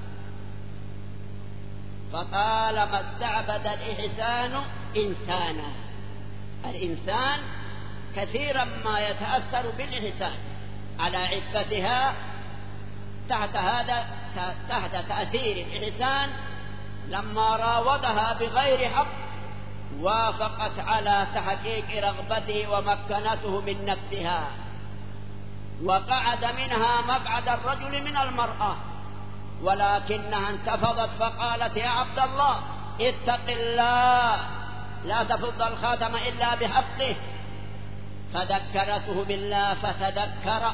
فطالما استعبد الإحسان إنسانا، الإنسان كثيرا ما يتأثر بالإحسان على عفتها تحت هذا تحت تأثير الإحسان. لما راودها بغير حق وافقت على تحقيق رغبته ومكنته من نفسها، وقعد منها مقعد الرجل من المرأة، ولكنها انتفضت فقالت يا عبد الله اتق الله لا تفض الخاتم إلا بحقه، فذكرته بالله فتذكر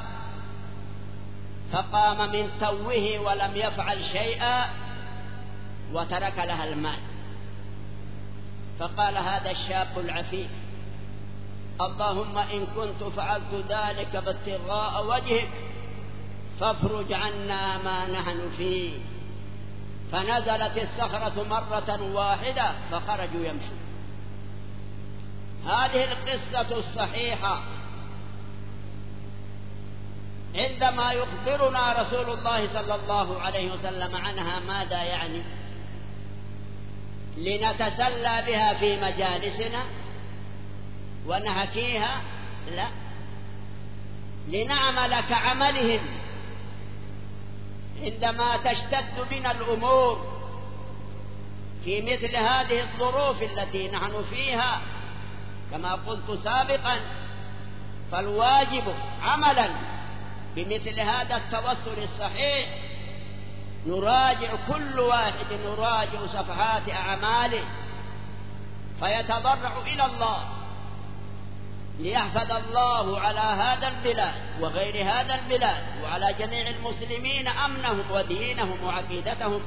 فقام من توه ولم يفعل شيئا وترك لها المال. فقال هذا الشاب العفيف اللهم إن كنت فعلت ذلك بابتغاء وجهك فافرج عنا ما نحن فيه. فنزلت الصخرة مرة واحدة فخرجوا يمشون. هذه القصة الصحيحة عندما يخبرنا رسول الله صلى الله عليه وسلم عنها ماذا يعني؟ لنتسلى بها في مجالسنا ونحكيها؟ لا، لنعمل كعملهم عندما تشتد بنا الأمور في مثل هذه الظروف التي نحن فيها. كما قلت سابقا فالواجب عملا بمثل هذا التوسل الصحيح نراجع كل واحد نراجع صفحات أعماله فيتضرع إلى الله ليحفظ الله على هذا البلاد وغير هذا البلاد وعلى جميع المسلمين أمنهم ودينهم وعقيدتهم،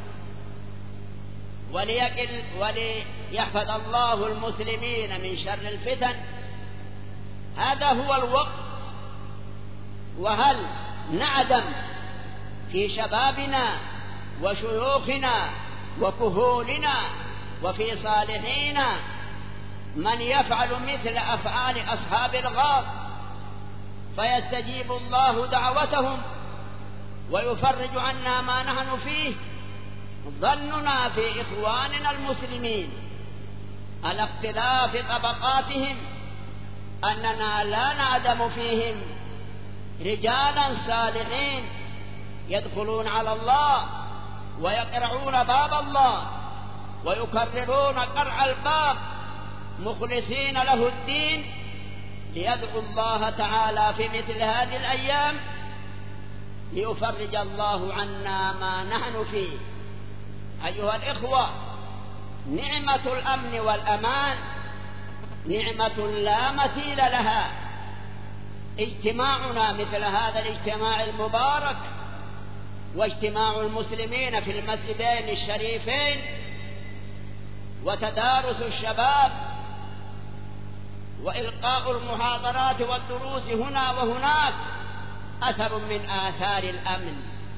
وليقل وليحفظ الله المسلمين من شر الفتن. هذا هو الوقت. وهل نعدم في شبابنا وشيوخنا وكهولنا وفي صالحينا من يفعل مثل أفعال أصحاب الغار فيستجيب الله دعوتهم ويفرج عنا ما نحن فيه؟ ظننا في إخواننا المسلمين على اختلاف طبقاتهم أننا لا نعدم فيهم رجالا صالحين يدخلون على الله ويقرعون باب الله ويكررون قرع الباب مخلصين له الدين ليدعو الله تعالى في مثل هذه الأيام ليفرج الله عنا ما نحن فيه. أيها الإخوة، نعمة الأمن والأمان نعمة لا مثيل لها. اجتماعنا مثل هذا الاجتماع المبارك واجتماع المسلمين في المسجدين الشريفين وتدارس الشباب وإلقاء المحاضرات والدروس هنا وهناك أثر من آثار الأمن.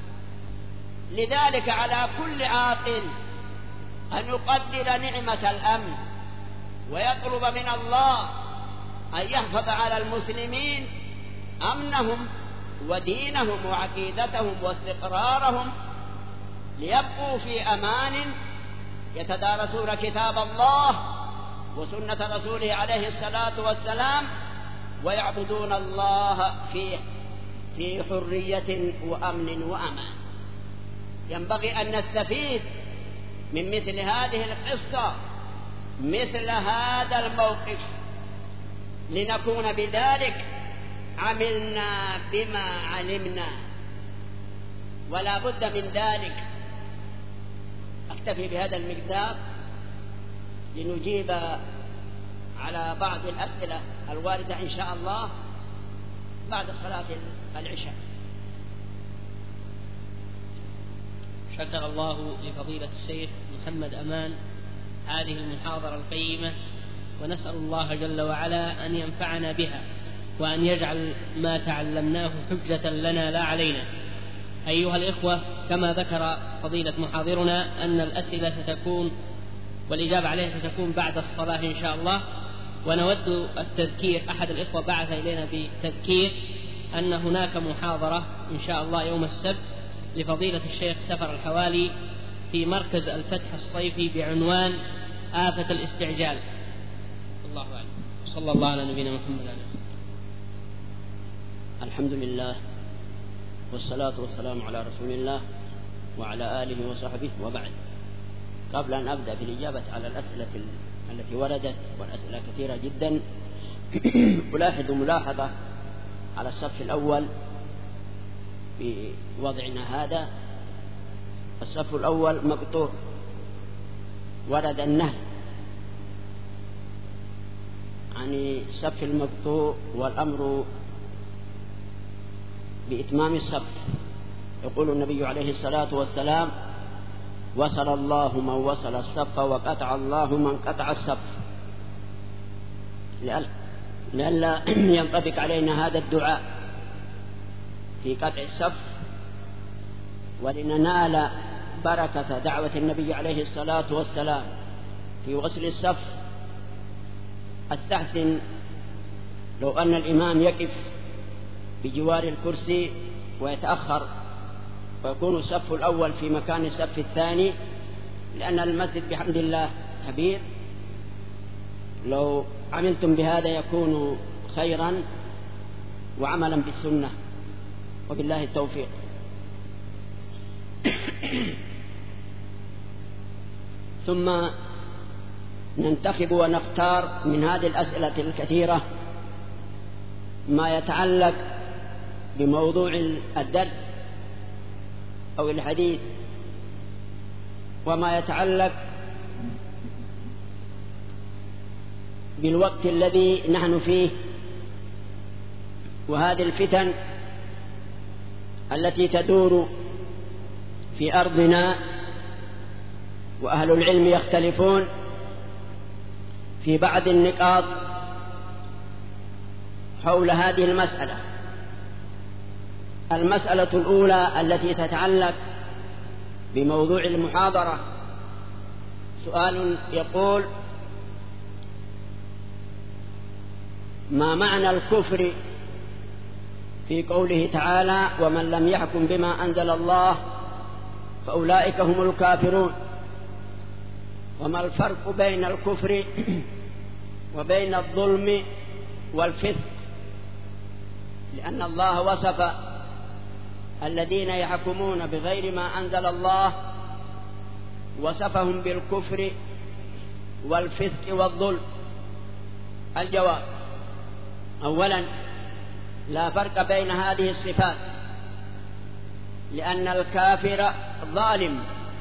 لذلك على كل عاقل أن يقدر نعمة الأمن ويطلب من الله أن يحفظ على المسلمين أمنهم ودينهم وعقيدتهم واستقرارهم ليبقوا في أمان يتدارسون كتاب الله وسنة رسوله عليه الصلاة والسلام ويعبدون الله فيه في حرية وأمن وأمان. ينبغي أن نستفيد من مثل هذه القصة مثل هذا الموقف لنكون بذلك عملنا بما علمنا، ولا بد من ذلك. أكتفي بهذا المقدار لنجيب على بعض الأسئلة الواردة إن شاء الله بعد صلاة العشاء. شكر الله لفضيلة الشيخ محمد أمان هذه المحاضرة القيمة، ونسأل الله جل وعلا أن ينفعنا بها وأن يجعل ما تعلمناه حجة لنا لا علينا. أيها الإخوة، كما ذكر فضيلة محاضرنا أن الأسئلة ستكون والإجابة عليها ستكون بعد الصلاة إن شاء الله، ونود التذكير. أحد الإخوة بعث إلينا بتذكير أن هناك محاضرة إن شاء الله يوم السبت لفضيلة الشيخ سفر الحوالي في مركز الفتح الصيفي بعنوان آفة الاستعجال. الله أعلم. صلى الله على نبينا محمد عليه. الحمد لله والصلاة والسلام على رسول الله وعلى آله وصحبه وبعد. قبل أن أبدأ في الإجابة على الأسئلة التي وردت، والأسئلة كثيرة جدا، ألاحظ ملاحظة على الصف الأول في وضعنا هذا. الصف الأول مقطوع، ورد النهي عن الصف المقطوع والأمر بإتمام الصف. يقول النبي عليه الصلاة والسلام: وصل الله من وصل الصف وقطع الله من قطع الصف. لئلا ينطبق علينا هذا الدعاء في قطع الصف ولننال بركة دعوة النبي عليه الصلاة والسلام في وصل الصف. أستحسن لو أن الإمام يقف بجوار الكرسي ويتأخر ويكون الصف الأول في مكان الصف الثاني، لأن المسجد بحمد الله كبير. لو عملتم بهذا يكون خيرا وعملا بالسنة، وبالله التوفيق. ثم ننتخب ونختار من هذه الأسئلة الكثيرة ما يتعلق بموضوع الدرس أو الحديث، وما يتعلق بالوقت الذي نحن فيه، وهذه الفتن التي تدور في أرضنا، وأهل العلم يختلفون في بعض النقاط حول هذه المسألة. المسألة الأولى التي تتعلق بموضوع المحاضرة سؤال يقول: ما معنى الكفر في قوله تعالى: ومن لم يحكم بما أنزل الله فأولئك هم الكافرون؟ وما الفرق بين الكفر وبين الظلم والفسق؟ لأن الله وصف الذين يحكمون بغير ما أنزل الله، وصفهم بالكفر والفسق والظلم. الجواب: أولا، لا فرق بين هذه الصفات، لأن الكافر ظالم.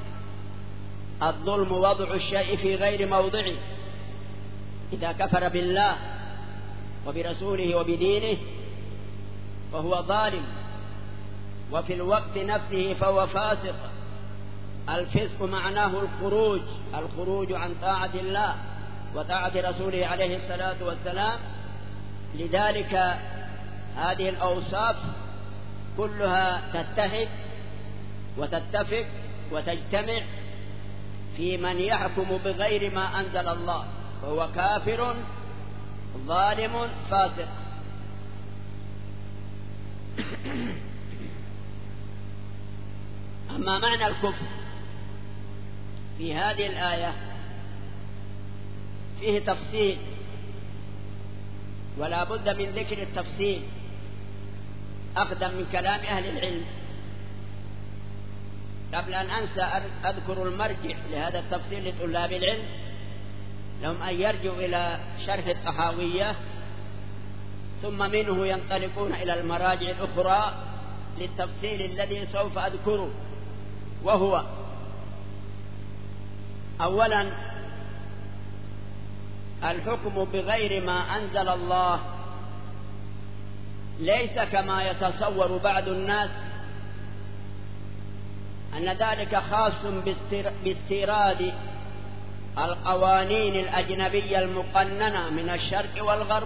الظلم وضع الشيء في غير موضعه، إذا كفر بالله وبرسوله وبدينه فهو ظالم، وفي الوقت نفسه فهو فاسق. الفسق معناه الخروج الخروج عن طاعة الله وطاعة رسوله عليه الصلاة والسلام. لذلك هذه الأوصاف كلها تتحد وتتفق وتجتمع في من يحكم بغير ما أنزل الله، فهو كافر ظالم فاسق. أما معنى الكفر في هذه الآية فيه تفصيل، ولا بد من ذكر التفصيل أخذا من كلام أهل العلم. قبل أن أنسى أذكر المرجع لهذا التفصيل لطلاب العلم، لهم أن يرجعوا إلى شرح الطحاوية، ثم منه ينطلقون إلى المراجع الأخرى للتفصيل الذي سوف أذكره. وهو: أولا، الحكم بغير ما أنزل الله ليس كما يتصور بعض الناس أن ذلك خاص باستيراد القوانين الأجنبية المقننة من الشرق والغرب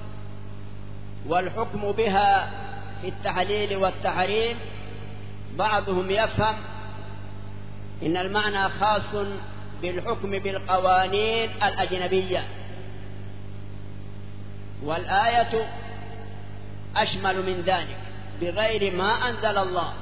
والحكم بها في التحليل والتحريم. بعضهم يفهم إن المعنى خاص بالحكم بالقوانين الأجنبية، والآية أشمل من ذلك. بغير ما أنزل الله،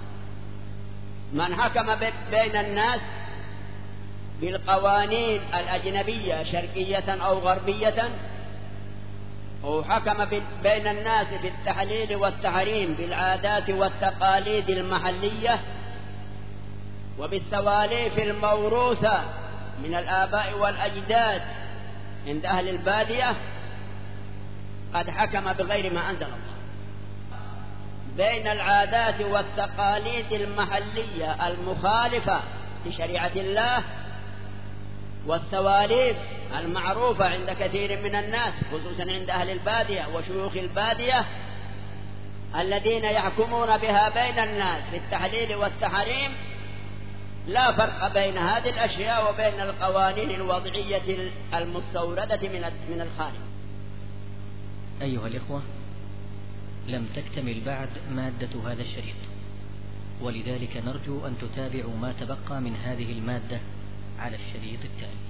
من حكم بين الناس بالقوانين الأجنبية شرقية أو غربية، أو حكم بين الناس بالتحليل والتحريم بالعادات والتقاليد المحلية وبالسواليف الموروثة من الآباء والأجداد عند أهل البادية، قد حكم بغير ما أنزل الله. بين العادات والتقاليد المحلية المخالفة لشريعة الله والسواليف المعروفة عند كثير من الناس، خصوصا عند أهل البادية وشيوخ البادية الذين يحكمون بها بين الناس في التحليل والتحريم، لا فرق بين هذه الأشياء وبين القوانين الوضعية المستوردة من الخارج. أيها الإخوة، لم تكتمل بعد مادة هذا الشريط، ولذلك نرجو أن تتابعوا ما تبقى من هذه المادة على الشريط التالي.